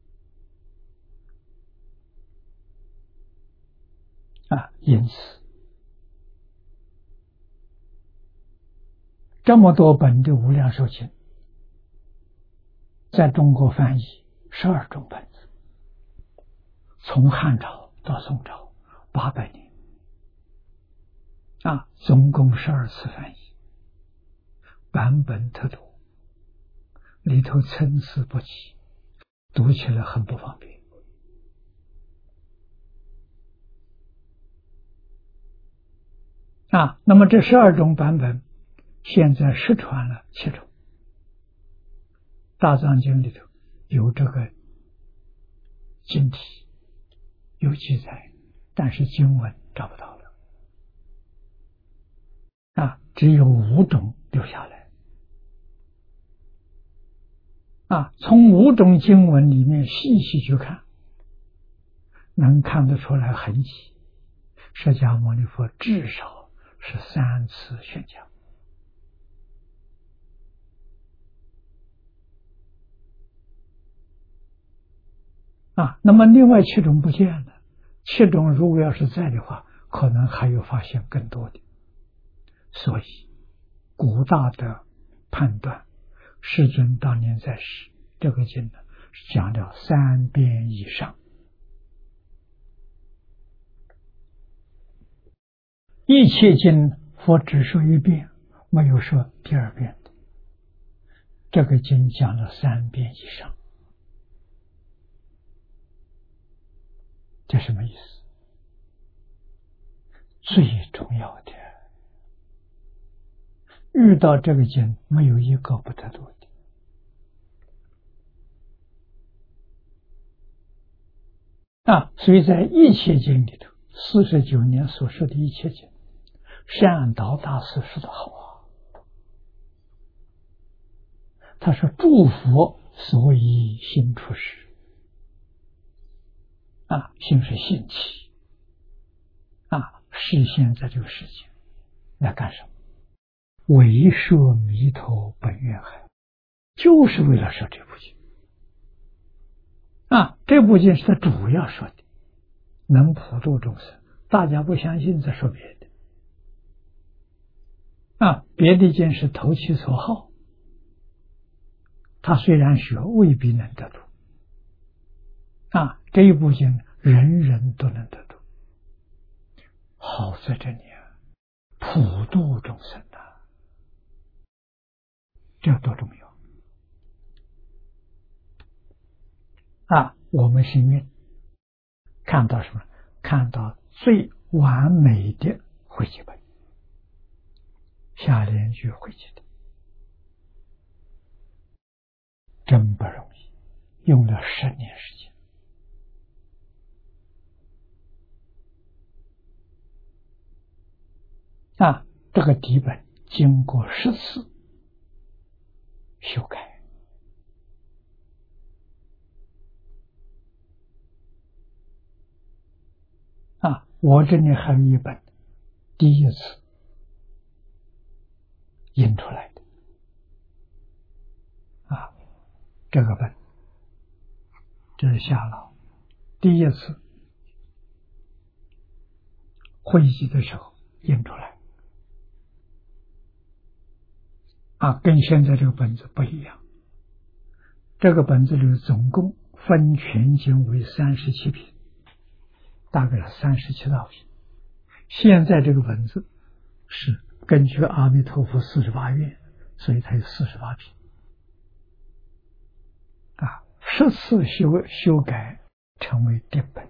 S1: 啊。因此，这么多本的无量寿经，在中国翻译十二种本子，从汉朝到宋朝八百年啊，总共十二次翻译，版本特多，里头参差不齐，读起来很不方便啊。那么这十二种版本现在失传了七种，大藏经里头有这个经题有记载，但是经文找不到了啊，只有五种留下来啊。从五种经文里面细细去看，能看得出来痕迹。释迦牟尼佛至少是三次宣讲啊。那么另外七种不见了，七种如果要是在的话，可能还有发现更多的。所以古大的判断，世尊当年在世，这个经呢是讲了三遍以上，一切经佛只说一遍，没有说第二遍的，这个经讲了三遍以上，这什么意思？最重要的，遇到这个经没有一个不得度的啊。所以在一切经里头，四十九年所说的一切经，善导大师说的好啊，他说诸佛所以心出世啊，心是兴起啊，示现在这个世界来干什么？为说弥陀本愿海，就是为了说这部经啊。这部经是他主要说的，能普度众生。大家不相信，再说别的啊。别的经是投其所好，他虽然学，未必能得度啊。这一部经人人都能得度，好在这里啊， 普度众生的，这多重要啊！我们幸运看到什么？看到最完美的汇集本，下联句汇集的，真不容易，用了十年时间啊！这个底本经过十次修改啊！我这里还有一本第一次印出来的啊，这个本这是夏老第一次汇集的时候印出来啊，跟现在这个本子不一样。这个本子里总共分全经为三十七品，大概是三十七道品。现在这个本子是根据阿弥陀佛四十八愿，所以它有四十八品啊，十次修修改成为定本。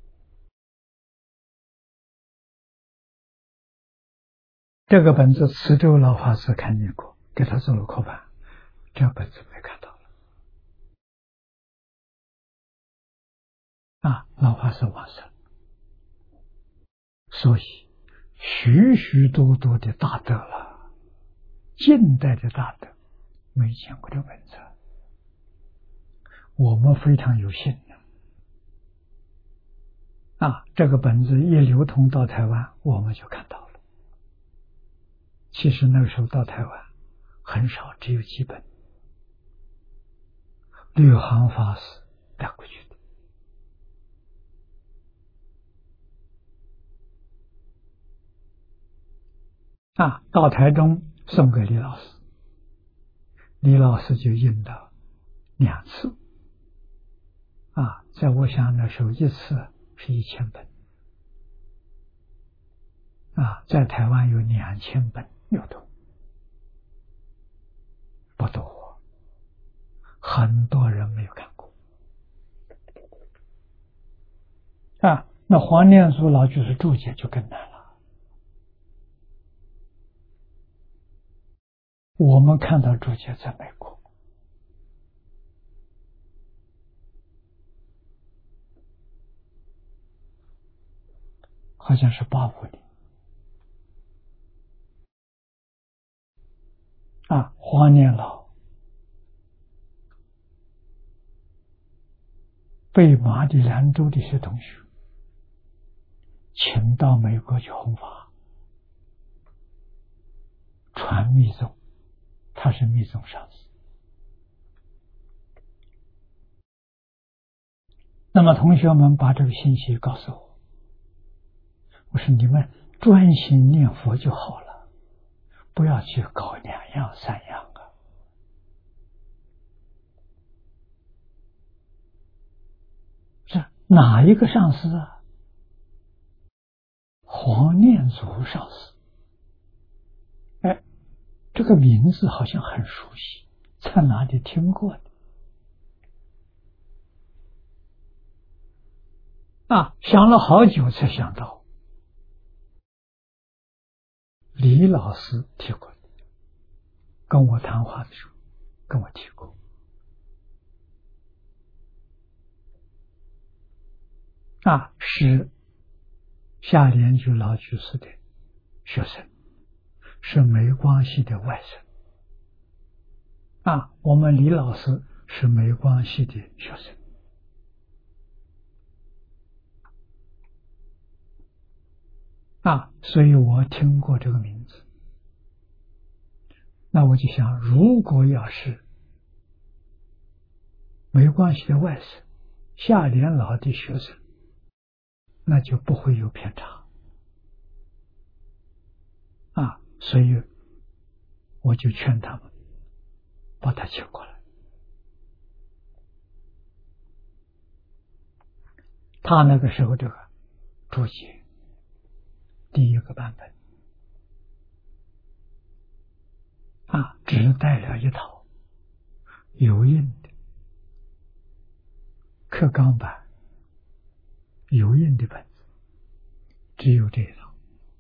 S1: 这个本子慈州老法师看见过，给他做了刻板，这个本子没看到了啊，老法师往生，所以许许多多的大德了，近代的大德没见过这个本子，我们非常有幸啊，这个本子一流通到台湾，我们就看到了。其实那个时候到台湾很少，只有几本，绿行法师带过去的啊，到台中送给李老师，李老师就印了两次啊，在我想那时候一次是一千本啊，在台湾有两千本流通，不多，很多人没有看过啊。那黄念祖老居士注解就更难了，我们看到注解在美国，好像是八五年啊，黄念老被马里兰州的一些同学请到美国去弘法，传密宗，他是密宗上师。那么同学们把这个信息告诉我，我说你们专心念佛就好了，不要去搞两样三样啊。是哪一个上师啊？黄念祖上师。哎，这个名字好像很熟悉，在哪里听过的？啊，想了好久才想到，李老师提过的，跟我谈话的时候跟我提过。啊，是夏莲居老居士的学生，是梅光系的外甥。啊，我们李老师是梅光系的学生。啊，所以我听过这个名字。那我就想，如果要是梅光系的外甥，夏莲老的学生，那就不会有偏差。啊，所以我就劝他们把他请过来。他那个时候这个注解第一个版本只带了一套油印的刻钢板油印的本子，只有这一套。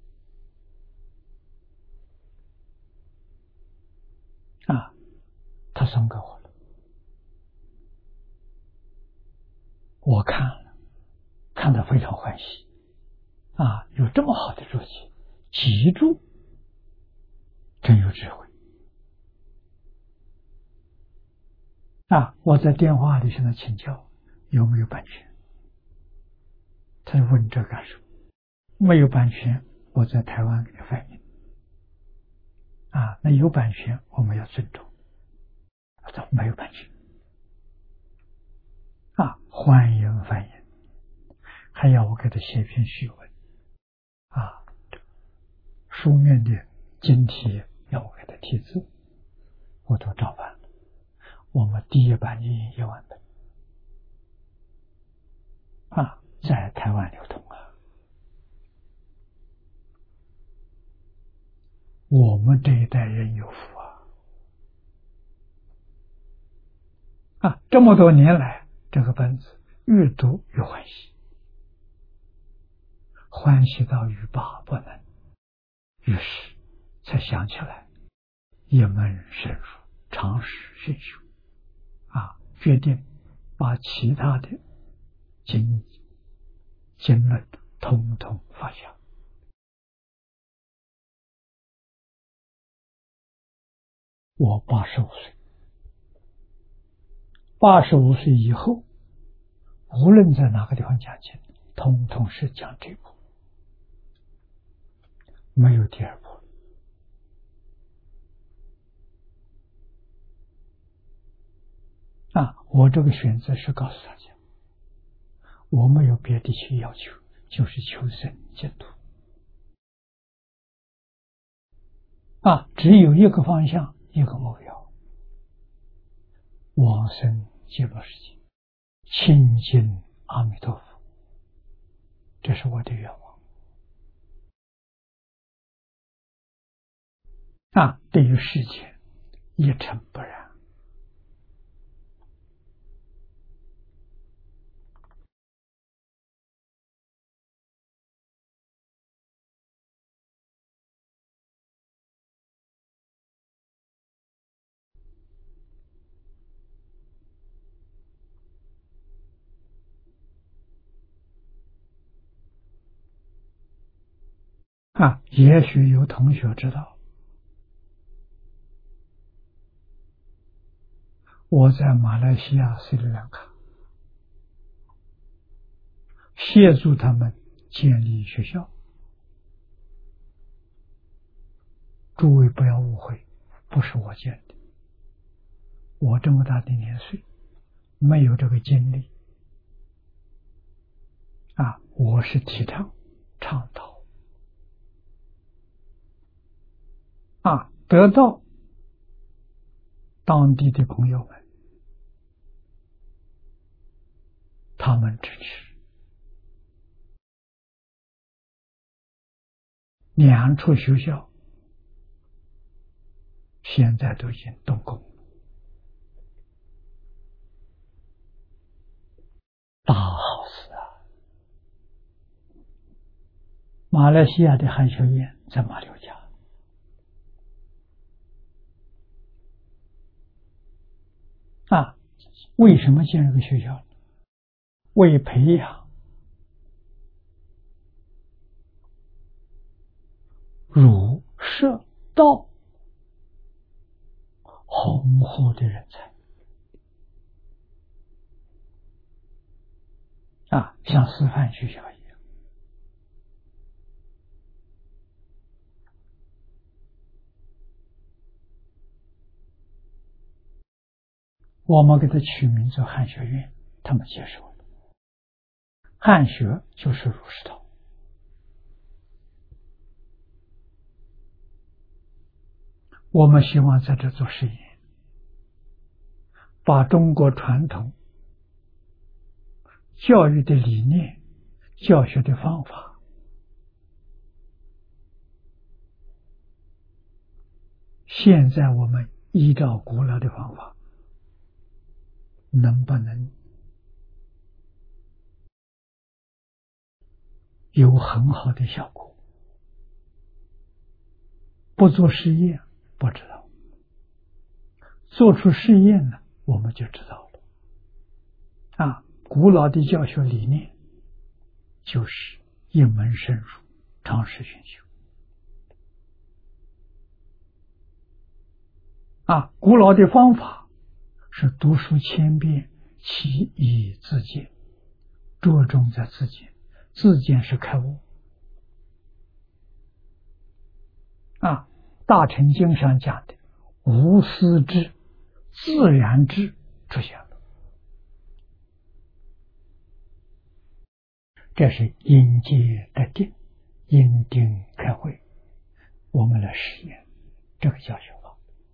S1: 啊，他送给我了，我看了，看得非常欢喜。啊，有这么好的注解，记住，真有智慧。啊，我在电话里向他请教有没有版权，他就问这干什么？没有版权，我在台湾给你翻译。啊，那有版权我们要尊重。他说没有版权。啊，欢迎翻译，还要我给他写篇序文。啊，书面的经题要我给他题字，我都照办了。我们第一版印一万本，啊，在台湾流通啊。我们这一代人有福啊！啊，这么多年来，这个本子越读越欢喜，欢喜到欲罢不能，于是才想起来一门深入，常识深修，啊，决定把其他的经经论统统发下。我八十五岁，八十五岁以后，无论在哪个地方讲经，统统是讲这部，没有第二部。啊，我这个选择是告诉大家，我没有别的去要求，就是求生净土。啊，只有一个方向，一个目标，往生极乐世界，亲近阿弥陀佛，这是我的愿望。啊，对于世界一尘不染。啊，也许有同学知道，我在马来西亚、斯里兰卡协助他们建立学校。诸位不要误会，不是我建的，我这么大的年岁，没有这个精力。啊，我是提倡、倡导。啊，得到当地的朋友们，他们支持。两处学校现在都已经动工，大好事啊！马来西亚的汉学院在马六甲。啊，为什么建这个学校？为培养儒释道宏厚的人才。啊，像师范学校一样。我们给它取名叫汉学院，他们接受了。汉学就是儒释道。我们希望在这做实验，把中国传统教育的理念、教学的方法，现在我们依照古老的方法，能不能有很好的效果？不做实验不知道，做出实验呢，我们就知道了。啊，古老的教学理念就是一门深入，长时熏修。啊，古老的方法是读书千遍，其义自见，着重在自见，自见是开悟。啊，大乘经上讲的无私智、自然智出现了，这是因戒得定，因定开慧。我们来实验这个教学法。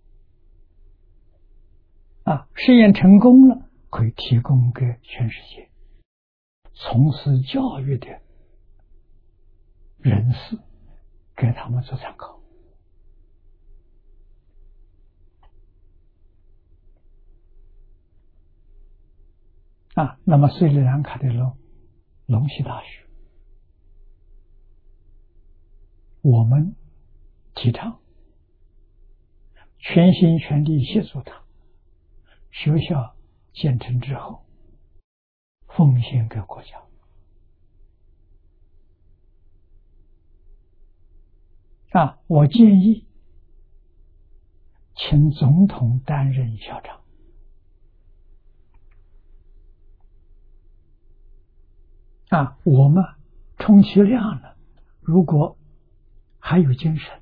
S1: 啊，实验成功了，可以提供给全世界从事教育的人士，给他们做参考。啊，那么斯里兰卡的龙龙溪大学，我们提倡全心全力协助他。学校建成之后，奉献给国家。啊，我建议请总统担任校长。啊，我们充其量呢，如果还有精神，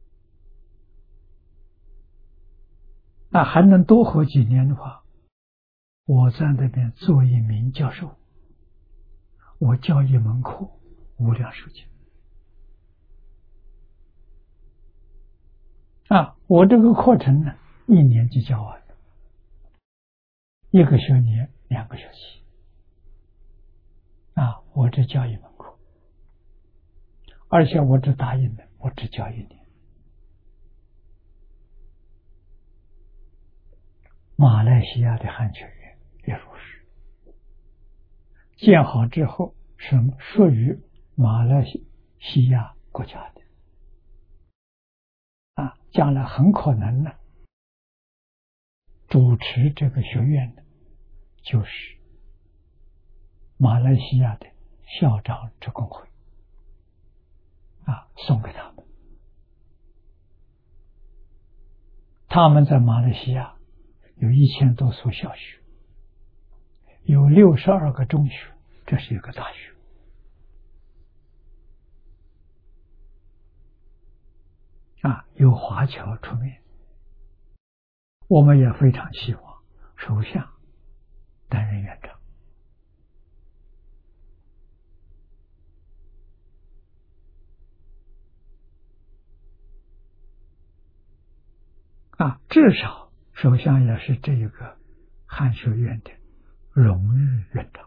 S1: 那还能多活几年的话，我在那边做一名教授，我教一门课，无量寿经。啊，我这个课程呢，一年就教完了，一个学年两个学期。啊，我只教一门课，而且我只答应了，我只教一年。马来西亚的汉学院也如是，建好之后是属于马来西亚国家的。啊，将来很可能呢，主持这个学院的就是马来西亚的校长职工会。啊，送给他们。他们在马来西亚有一千多所小学，有六十二个中学，这是一个大学。啊，由华侨出面，我们也非常希望首相担任院长。啊，至少首相也是这个汉学院的荣誉院长。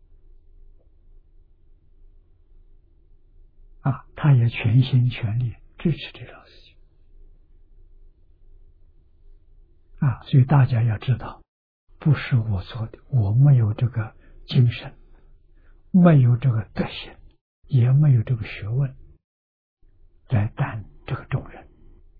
S1: 啊，他也全心全力支持这种事情。啊，所以大家要知道，不是我做的，我没有这个精神，没有这个德行，也没有这个学问来担这个重任。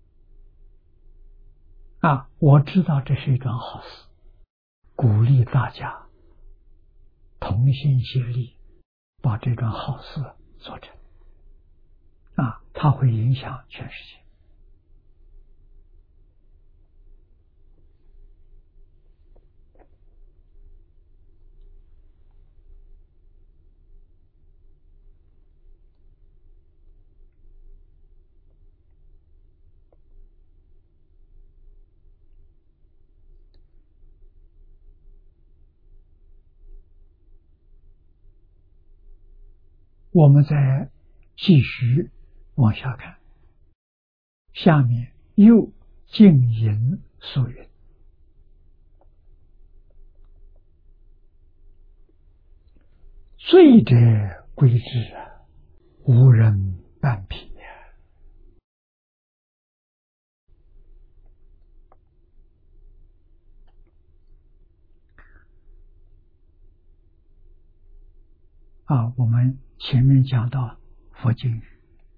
S1: 啊，我知道这是一桩好事，鼓励大家同心协力，把这桩好事做成。啊，它会影响全世界。我们再继续往下看，下面又静言所云：罪者归之啊，无人半匹呀。 啊，我们前面讲到佛经语，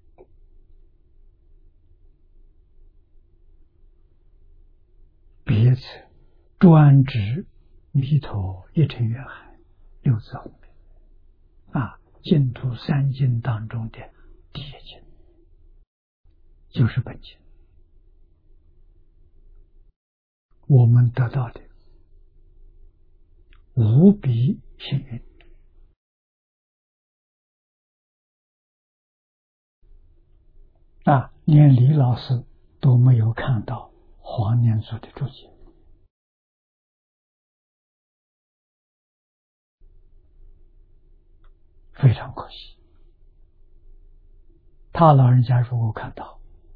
S1: 别此专指弥陀一尘愿海六字红名啊，净土三经当中的第一经，就是本经。我们得到的无比幸运啊！连李老师都没有看到黄念祖的注解，非常可惜。他老人家如果看到，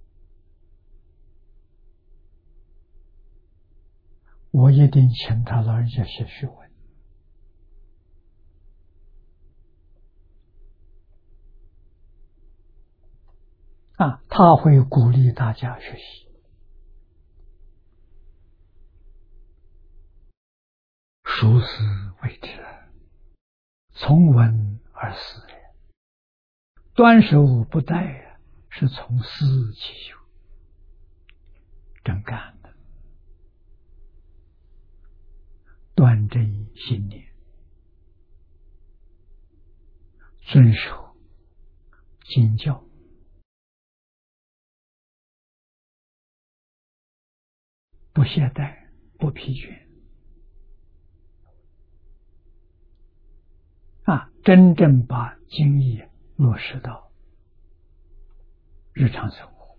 S1: 我一定请他老人家写序文。啊，他会鼓励大家学习。熟思为之，从闻而思也。端手不殆呀，是从思起修，真干的。端正心念，遵守经教，不懈怠，不疲倦啊！真正把经义落实到日常生活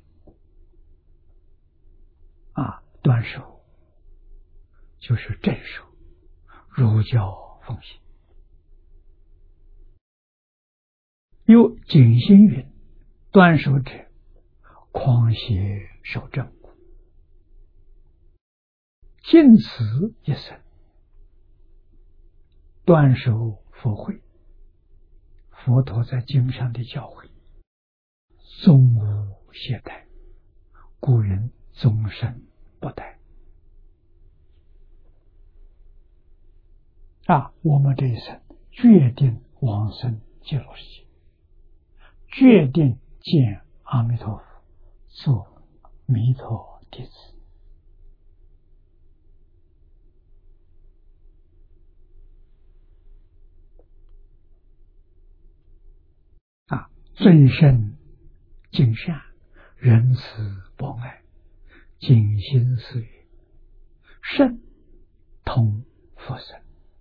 S1: 啊，端守就是正守儒教奉行。又谨心云：端守者，匡协守正故。尽此一生，端守佛慧，佛陀在经上的教诲，终无懈怠，故人终身不殆。啊，我们这一生决定往生极乐世界，决定见阿弥陀佛，做弥陀弟子。啊，尊圣敬善，仁慈博爱，尽心思语，圣通佛身。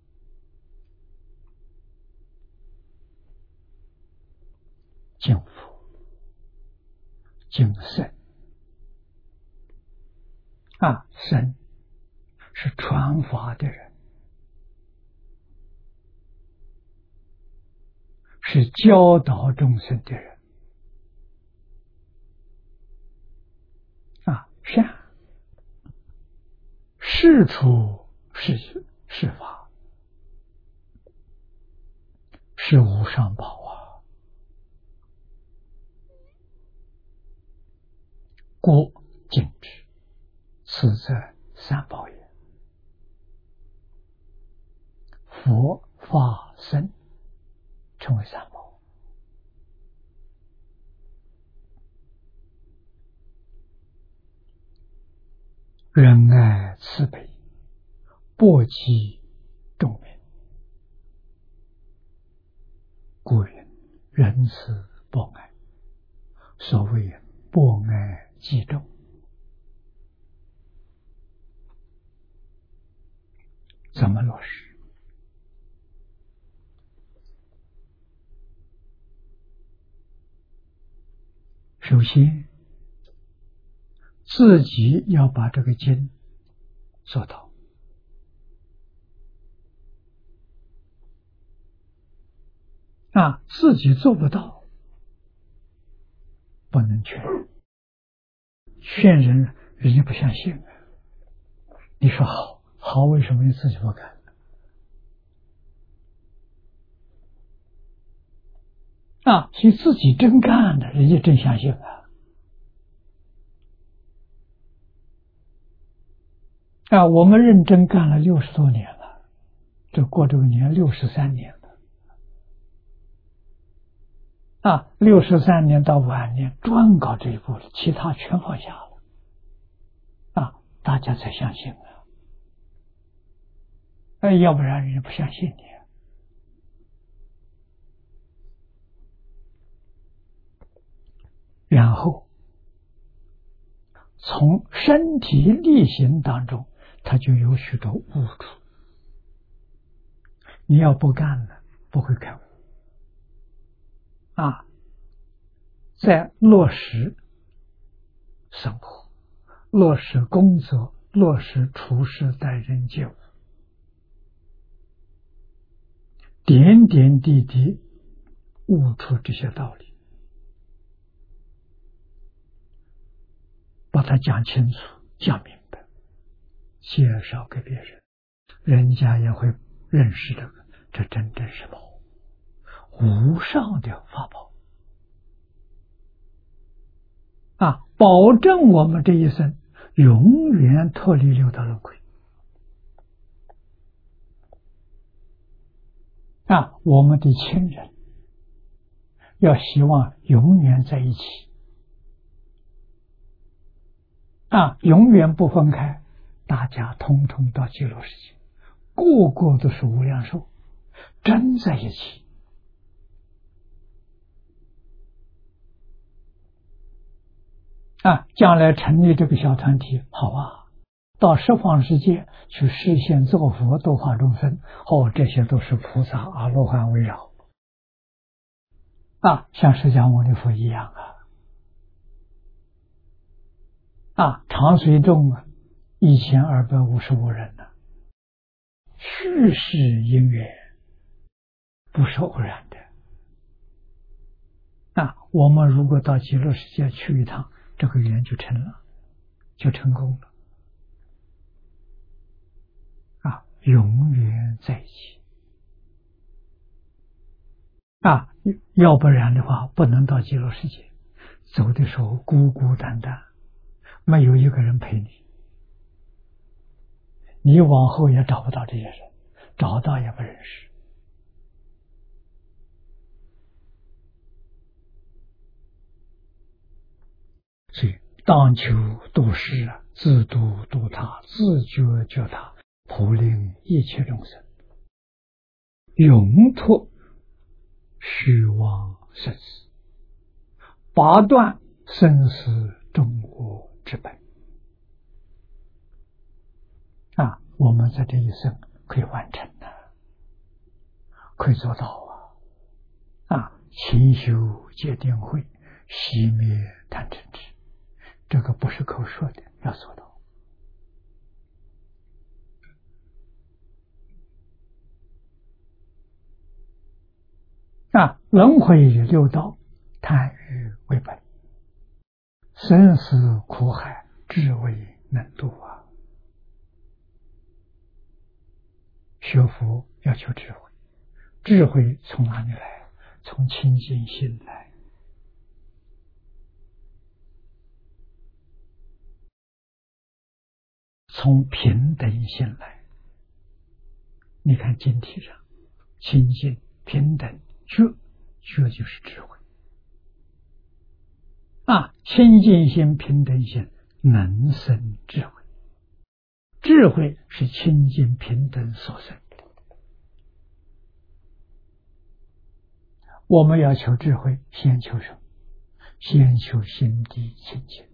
S1: 敬佛敬圣啊，圣是传法的人，是教导众生的人啊。善事出是是法，是无上宝啊。故敬之，此则三宝也。佛法僧称为三宝。仁爱慈悲，波及众民，故云仁慈博爱。所谓博爱济众，怎么落实？首先，自己要把这个经做到。啊，自己做不到，不能劝人，劝人人家不相信。你说好，好，为什么你自己不干？啊，所以自己真干了，人家真相信啊！啊，我们认真干了六十多年了，这过这个年六十三年了。 啊，六十三年到晚年专搞这一步了，其他全放下了。啊，大家才相信啊！哎，要不然人家不相信你。然后从身体力行当中，它就有许多误处。你要不干了，不会开悟。啊，在落实生活、落实工作、落实处事待人接物，点点滴滴悟出这些道理，把它讲清楚、讲明白，介绍给别人，人家也会认识这个，这真正是宝，无上的法宝啊！保证我们这一生永远脱离六道轮回啊！我们的亲人要希望永远在一起啊，永远不分开，大家通通到极乐世界，个个都是无量寿，真在一起啊！将来成立这个小团体，好啊，到十方世界去实现造佛度化众生，哦，这些都是菩萨阿罗汉围绕啊，像释迦牟尼佛一样啊！啊，长随众啊，一千二百五十五人呢、啊，世事因缘不是偶然的啊！我们如果到极乐世界去一趟，这个缘就成了，就成功了啊！永远在一起啊！要不然的话，不能到极乐世界，走的时候孤孤单单，没有一个人陪你，你往后也找不到这些人，找到也不认识。所以当求度世啊，自度度他，自觉觉他，普令一切众生永脱虚妄生死，拔断生死中国之本啊！我们在这一生可以完成的、啊，可以做到啊！啊，勤修戒定慧，熄灭贪嗔痴，这个不是口说的，要做到啊！轮回六道，贪欲为本，生死苦海，智慧能度啊！学佛要求智慧，智慧从哪里来？从清净心来。从平等心来。你看经体上，清净、平等、觉，觉就是智慧啊！清净心、平等心能生智慧，智慧是清净平等所生。我们要求智慧，先求什么？先求心地清净。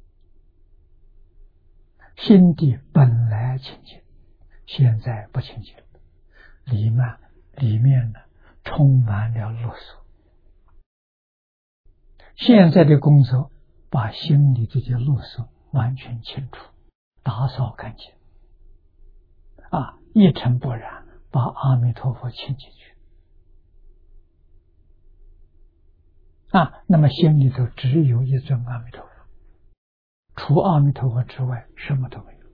S1: 心地本来清净，现在不清净，里面里面呢充满了啰嗦。现在的工作，把心里这些啰嗦完全清除，打扫干净，啊，一尘不染，把阿弥陀佛请进去。啊，那么心里头只有一尊阿弥陀佛，除阿弥陀佛之外，什么都没有。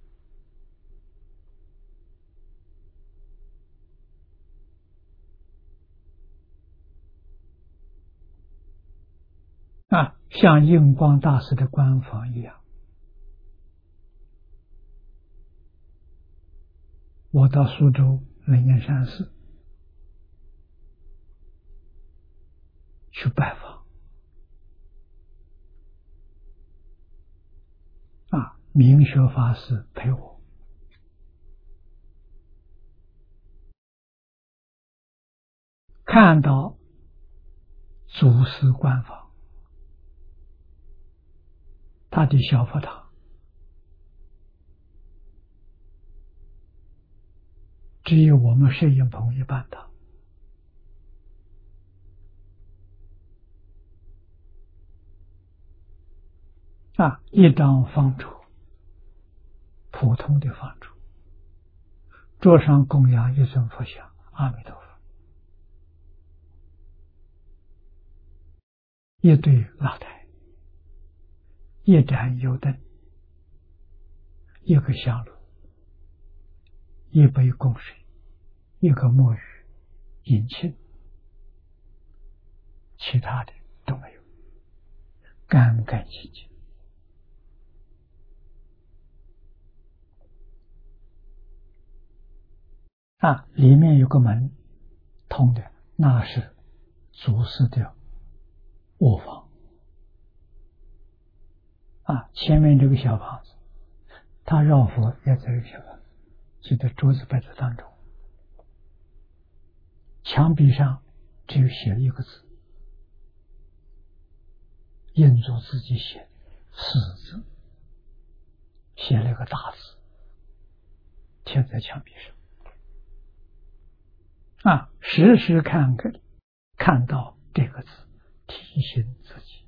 S1: 啊，像印光大师的官房一样，我到苏州楞严山寺去拜访。啊，明学法师陪我，看到祖师官房，他的小佛堂只有我们摄影棚一半大。啊，一张方桌，普通的方桌，桌上供养一尊佛像，阿弥陀佛，一对老台，一盏油灯，一个香炉，一杯供水，一个墨鱼引磬，其他的都没有，干干净净。啊，里面有个门通的，那是祖师的卧房。啊，前面这个小房子，他绕佛也在这个小房子，就在桌子摆在当中。墙壁上只有写了一个字，印祖自己写四字，写了一个大字，贴在墙壁上。啊，时时看看看到这个字，提醒自己，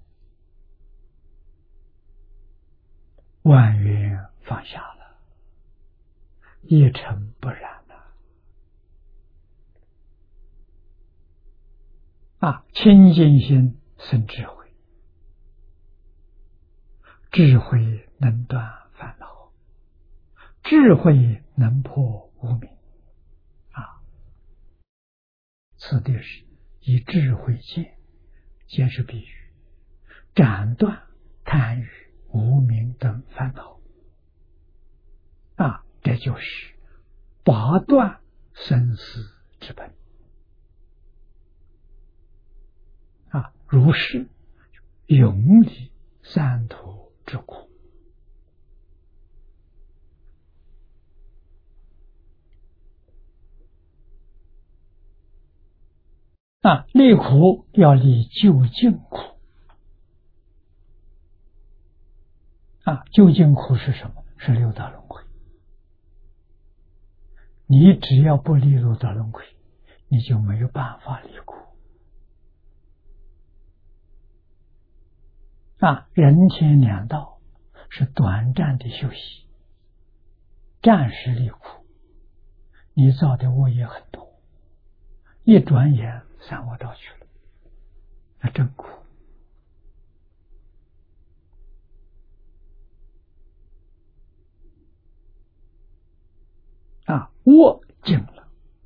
S1: 万缘放下了，一尘不染了。啊，清净心生智慧，智慧能断烦恼，智慧能破无明。此地是以智慧见，皆是比喻，斩断贪欲、无明等烦恼。啊，这就是拔断生死之本。啊，如是永离三途之苦。啊，离苦要离究竟苦。啊，究竟苦是什么？是六道轮回。你只要不离六道轮回，你就没有办法离苦。啊，人天两道是短暂的休息，暂时离苦。你造的恶业很多，一转眼三恶道去了，那真苦。啊，恶尽了，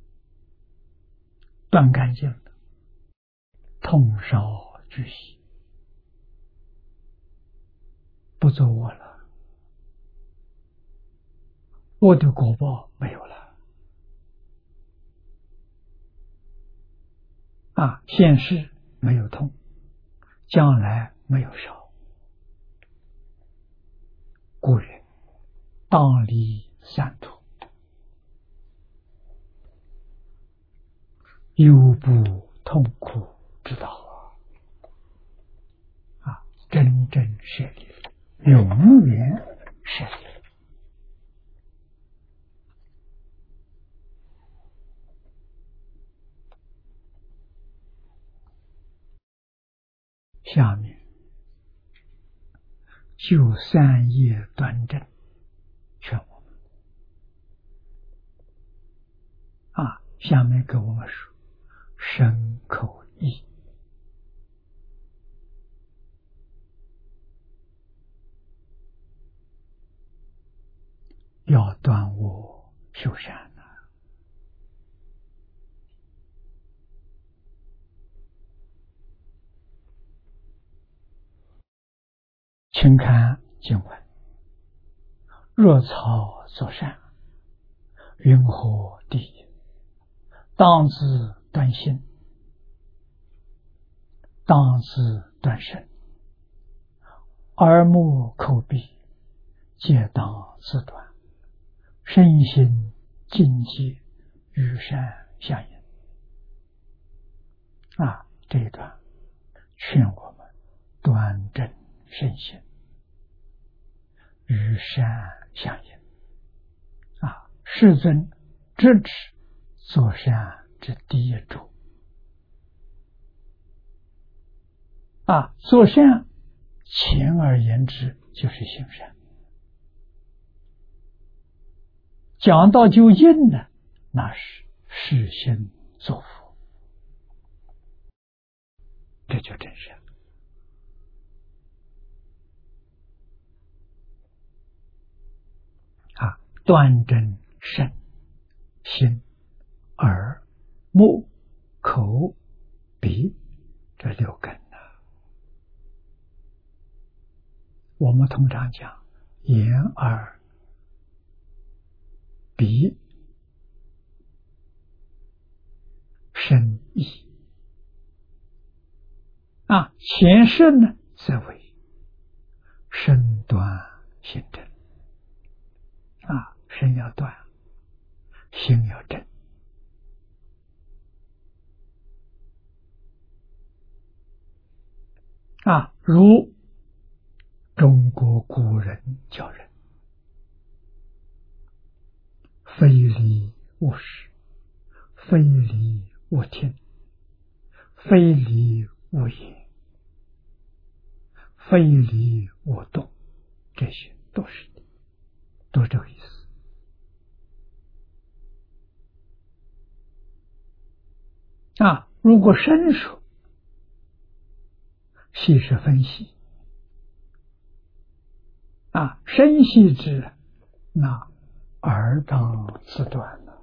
S1: 断干净了，痛少俱息，不做恶了，恶的果报没有了。啊，现世没有痛，将来没有少，故人当离三途，忧不痛苦之道。啊，真正舍离，永远舍离。下面就三业端正劝我们。啊，下面给我们说身口意。要断恶修善呢。请看经文：若草作善，云何第一？当自端心， 当自断身，耳目口鼻皆当自断，身心境界与善相应。啊，这一段劝我们端正身心，与善相应。啊，世尊直指做善之第一柱。啊，做善简而言之就是行善，讲到究竟呢，那是实心作佛，这就真善。啊，端正身心耳目口鼻这六根呢，我们通常讲眼耳鼻身意。啊，前身呢则为身端心正。啊，身要断，心要正。啊，如中国古人教人，非礼勿视，非礼勿听，非礼勿言，非礼勿动，这些都是都是这个意思。啊，如果深说，细是分析。啊，深细之，那耳当自断了，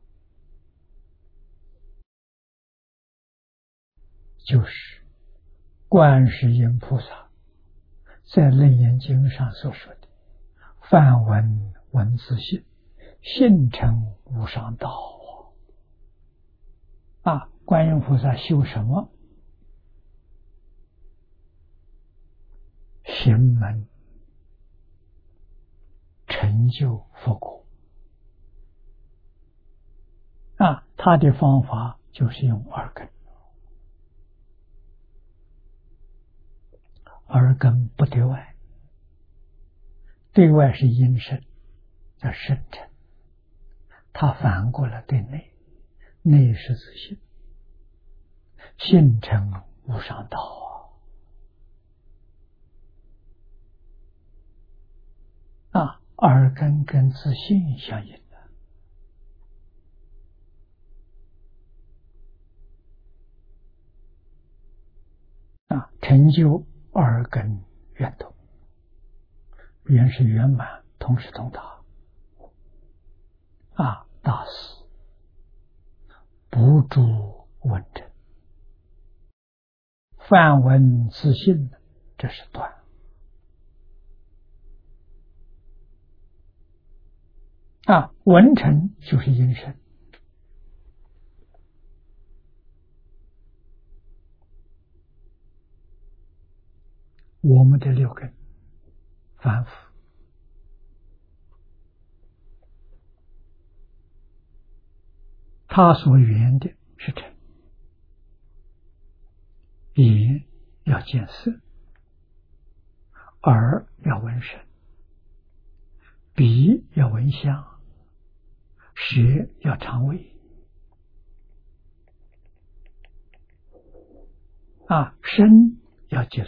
S1: 就是观世音菩萨在《楞严经》上所说的“梵文闻自性，性成无上道”。啊，观音菩萨修什么？行门成就佛果。啊，他的方法就是用耳根，耳根不对外，对外是阴身，叫深沉，他反过来对内，内是自性，性成无上道。啊，耳根跟自性相应的。啊，成就耳根圆通，圆是圆满，通是通达。啊，大事不住问真，梵文自性，这是断。啊，文成就是阴身。我们的六根反复，他所缘的是尘，眼要见色，耳要闻声，鼻要闻香，舌要尝味。啊，身要接触，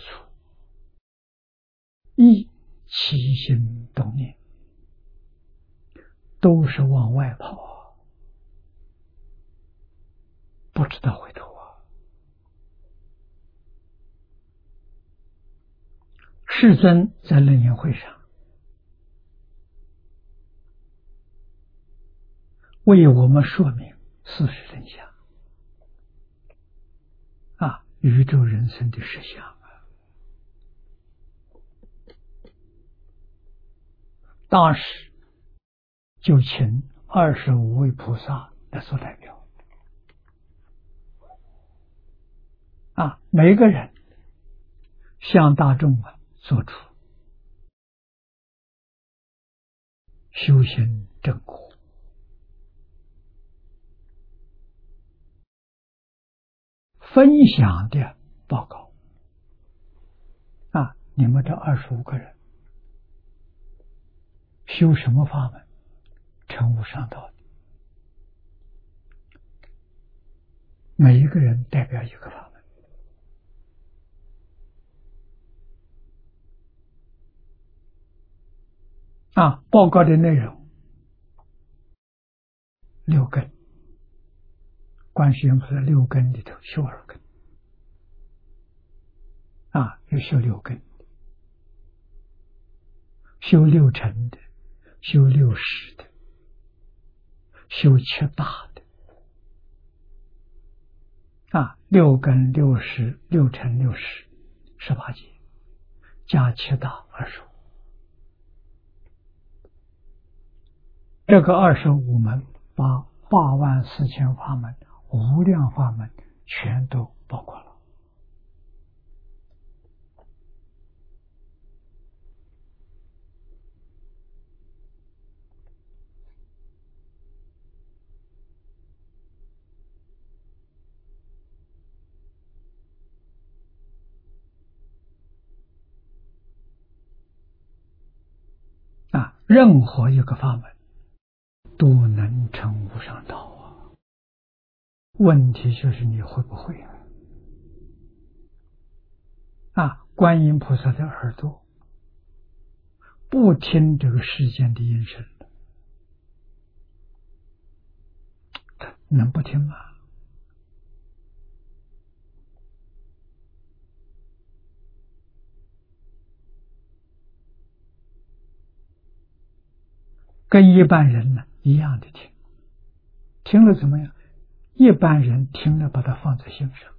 S1: 意起心动念，都是往外跑，不知道回头啊。世尊在楞严会上为我们说明事实真相，啊，宇宙人生的实相啊。当时就请二十五位菩萨来做代表。 啊，每个人向大众啊做出修行正果，分享的报告啊，你们这二十五个人修什么法门成无上道的？每一个人代表一个法门啊，报告的内容六根，观世音菩萨六根里头修二根啊，有修六根，修六尘的，修六识的，修七大的啊，六根六识六尘六识十八节，加七大二十五。这个二十五门把八万四千法门、无量法门全都包括了。啊，任何一个法门都能成无上道啊！问题就是你会不会啊？啊，观音菩萨的耳朵不听这个世间的音声，他能不听吗？跟一般人呢一样的听，听了怎么样？一般人听了把它放在心上，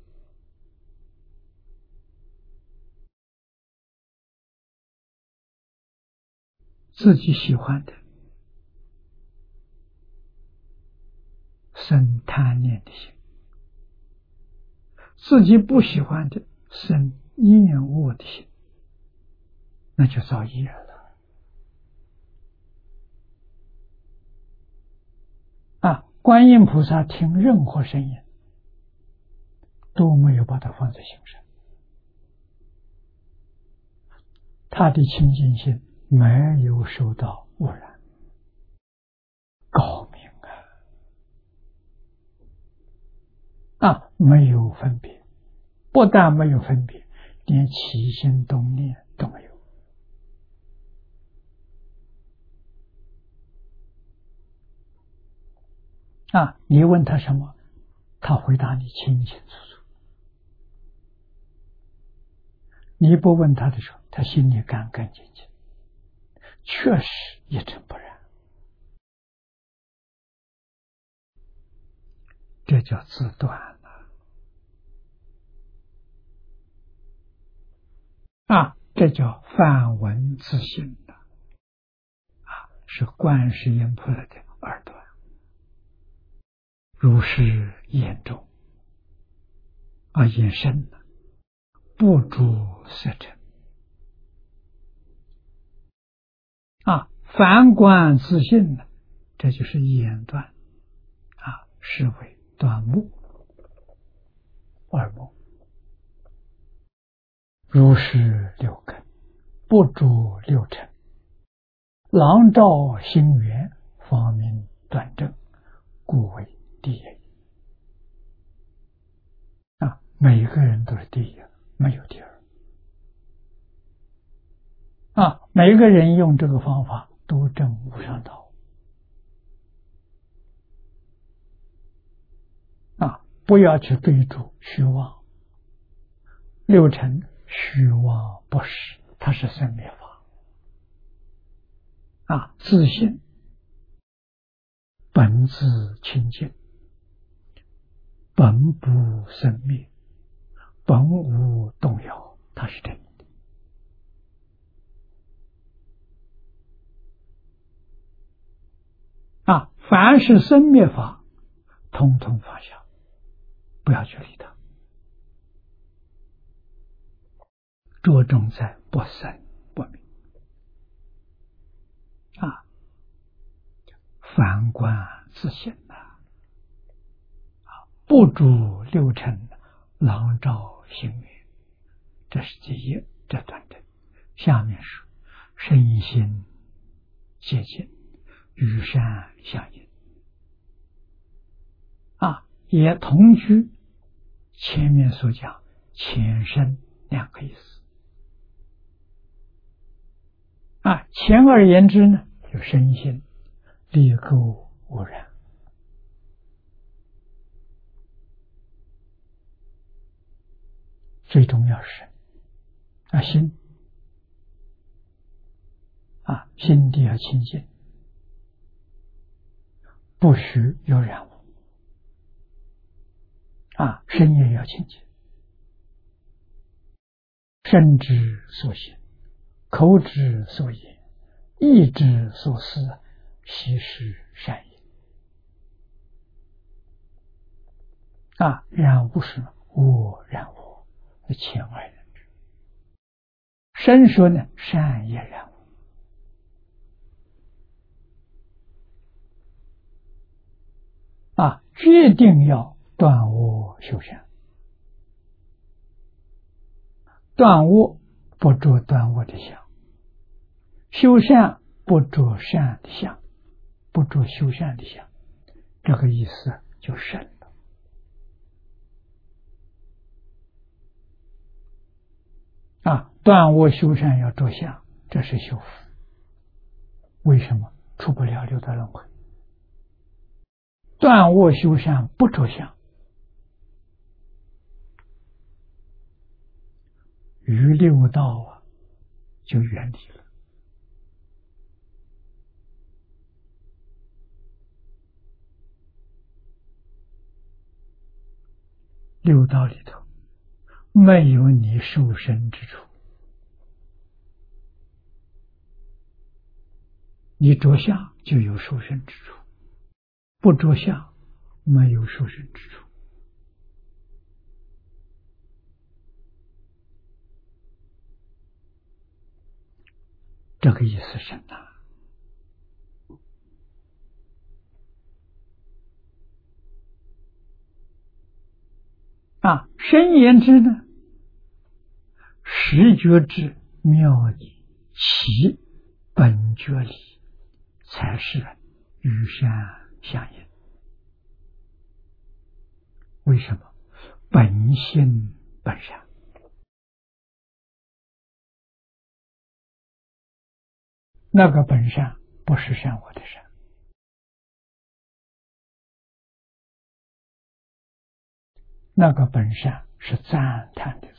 S1: 自己喜欢的生贪念的心，自己不喜欢的生厌恶的心，那就造业了啊！观音菩萨听任何声音都没有把它放在心上，他的清净心没有受到污染，高明啊！啊，没有分别，不但没有分别，连起心动念都没有啊！你问他什么，他回答你清清楚楚。你不问他的时候，他心里干干净净，确实一尘不染，这叫自断了啊！这叫梵文自性的啊，是观世音菩萨的耳朵。如是眼中啊，眼深了，不着色尘啊，凡观自性呢，这就是眼断啊，是为断目耳目，如是六根，不着六尘，朗照心源，方明断正，故为第一啊！每一个人都是第一，没有第二啊！每一个人用这个方法都证无上道啊！不要去追逐虚妄，六尘虚妄不实，它是生灭法啊！自性本自清净，本不生灭，本无动摇，它是真的啊！凡是生灭法，通通放下，不要去理它着重在不生不灭啊，反观自性啊，不住六尘，朗照心源。这是第一这段的。下面是身心接近，与善相应啊，也同居前面所讲前身两个意思啊。前而言之呢，有身心离垢无染，最重要是啊心啊，心地要清净，不许有染污啊，身也要清净，身之所行，口之所言，意之所思，悉是善业啊。染污是我染污，前而言之。身说呢，善业染污啊，决定要断恶修善。断恶不着断恶的相，修善不着善的相，不着修善的相，这个意思就深了啊。断恶修善要着相，这是修福。为什么出不了六道轮回？断恶修善不着相，于六道啊就远离了。六道里头没有你受身之处，你着相就有受身之处，不着相没有受身之处。这个意思深呐啊。深言之呢，实觉之妙理，其本觉理，才是与善相应。为什么？本性本善。那个本善不是善恶的善，那个本善是赞叹的词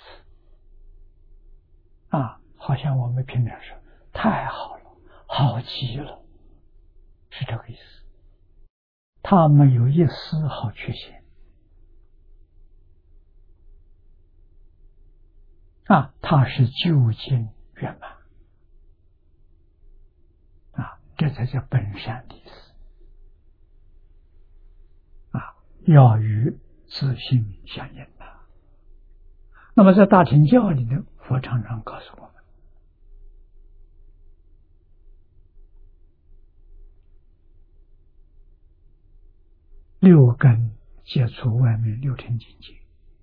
S1: 啊，好像我们平常说太好了，好极了，是这个意思。他没有一丝毫缺陷啊，他是究竟圆满啊，这才叫本善的意思啊，要与自性相应的。那么在大乘教里呢，佛常常告诉我们，六根接触外面六尘境界，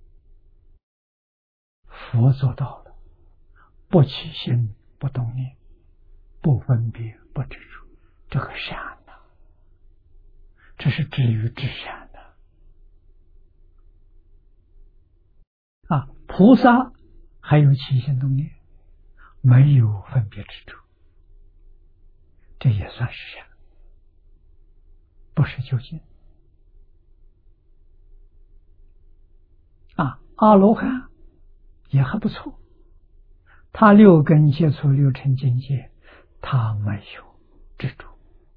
S1: 佛做到了，不起心，不动念，不分别，不执着，这个善呢、啊，这是至于至善的啊。菩萨还有起心动念，没有分别执着，这也算是善，不是究竟啊。阿罗汉也还不错，他六根接触六尘境界，他没有执着，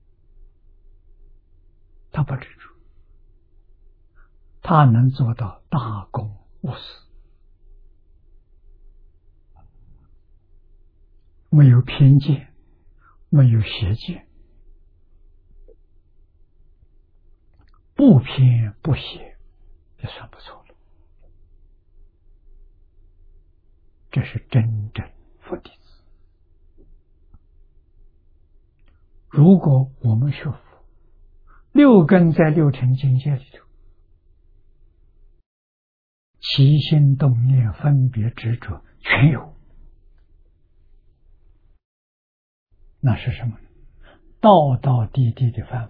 S1: 他不执着，他能做到大公无私，没有偏见，没有邪见，不偏不邪，也算不错了。 这是真正佛弟子。如果我们学佛，六根在六尘境界里头，起心动念、分别执着全有，那是什么呢？道道地地的凡夫。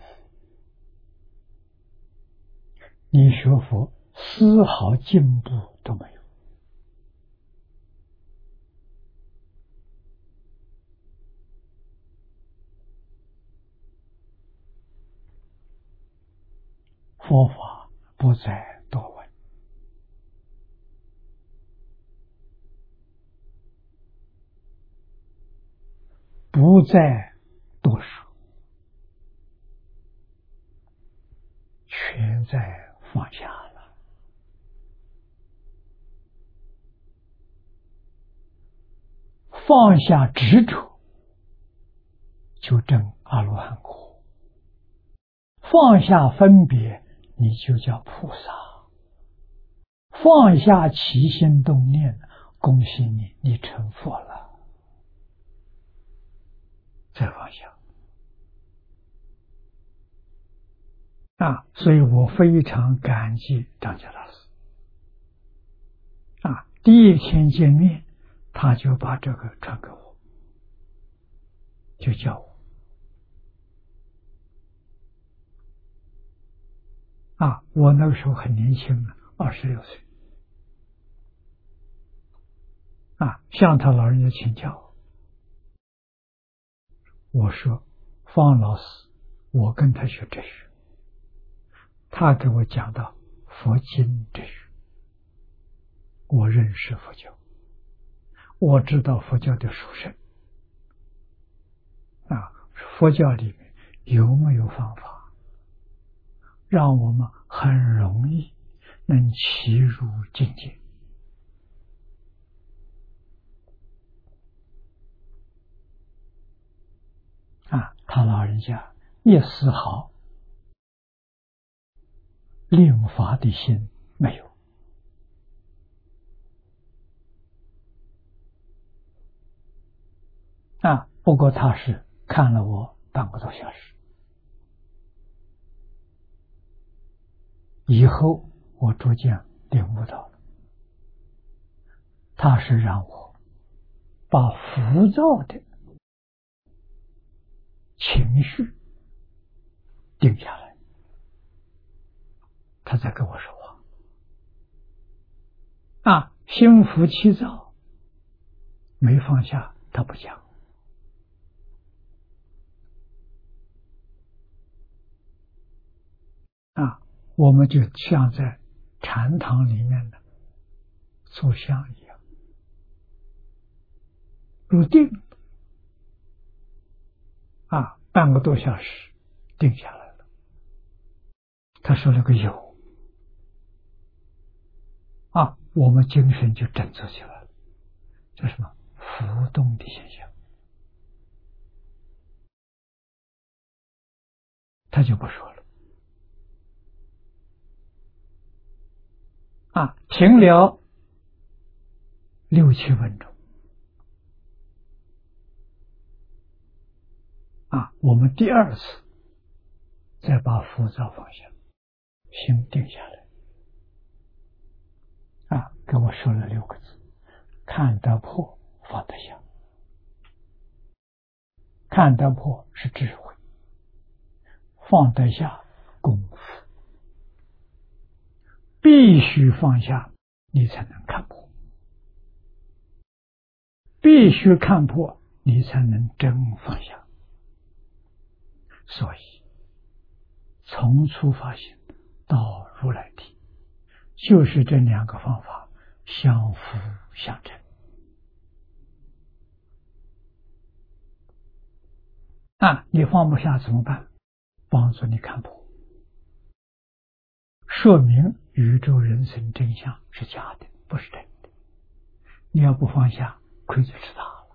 S1: 你学佛丝毫进步都没有。佛法不在多闻，不在多说，全在放下了。放下执着，就证阿罗汉果；放下分别，你就叫菩萨。放下起心动念，恭喜你，你成佛了。再放下啊！所以我非常感激张家老师啊！第一天见面，他就把这个传给我，就叫我啊！我那个时候很年轻了，二十六岁啊，向他老人家请教。我说方老师，我跟他学哲学，他给我讲到佛经哲学，我认识佛教，我知道佛教的殊胜啊，佛教里面有没有方法让我们很容易能起入境界？啊，他老人家一丝毫令法的心没有啊。不过他是看了我半个多小时，以后我逐渐领悟到了，他是让我把浮躁的情绪定下来，他在跟我说话啊。心浮气躁没放下，他不讲啊。我们就像在禅堂里面的坐像一样，入定啊，半个多小时定下来了。他说了个有啊，我们精神就振作起来了。这是什么？浮动的现象。他就不说了啊，停了六七分钟啊，我们第二次再把浮躁放下，心定下来啊，跟我说了六个字：看得破，放得下。看得破是智慧，放得下功夫。必须放下，你才能看破；必须看破，你才能真放下。所以，从初发心到如来体，就是这两个方法相辅相成啊！你放不下怎么办？帮助你看破，说明宇宙人生真相是假的，不是真的。你要不放下，亏就吃大了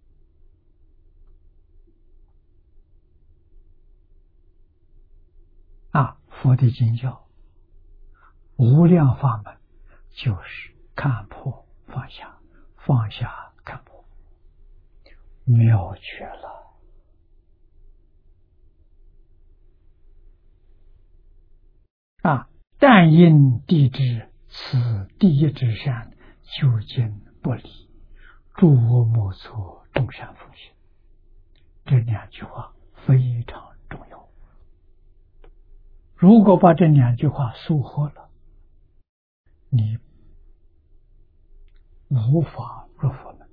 S1: 啊！佛的经教无量法门，就是看破放下， 放下看破，妙绝了。啊！但因地知此第一之善，究竟不离，诸恶莫作，众善奉行。这两句话非常重要。如果把这两句话疏忽了，你无法入佛门。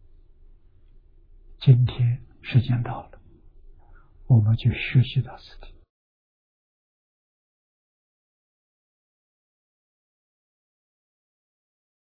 S1: 今天时间到了，我们就学习到此地。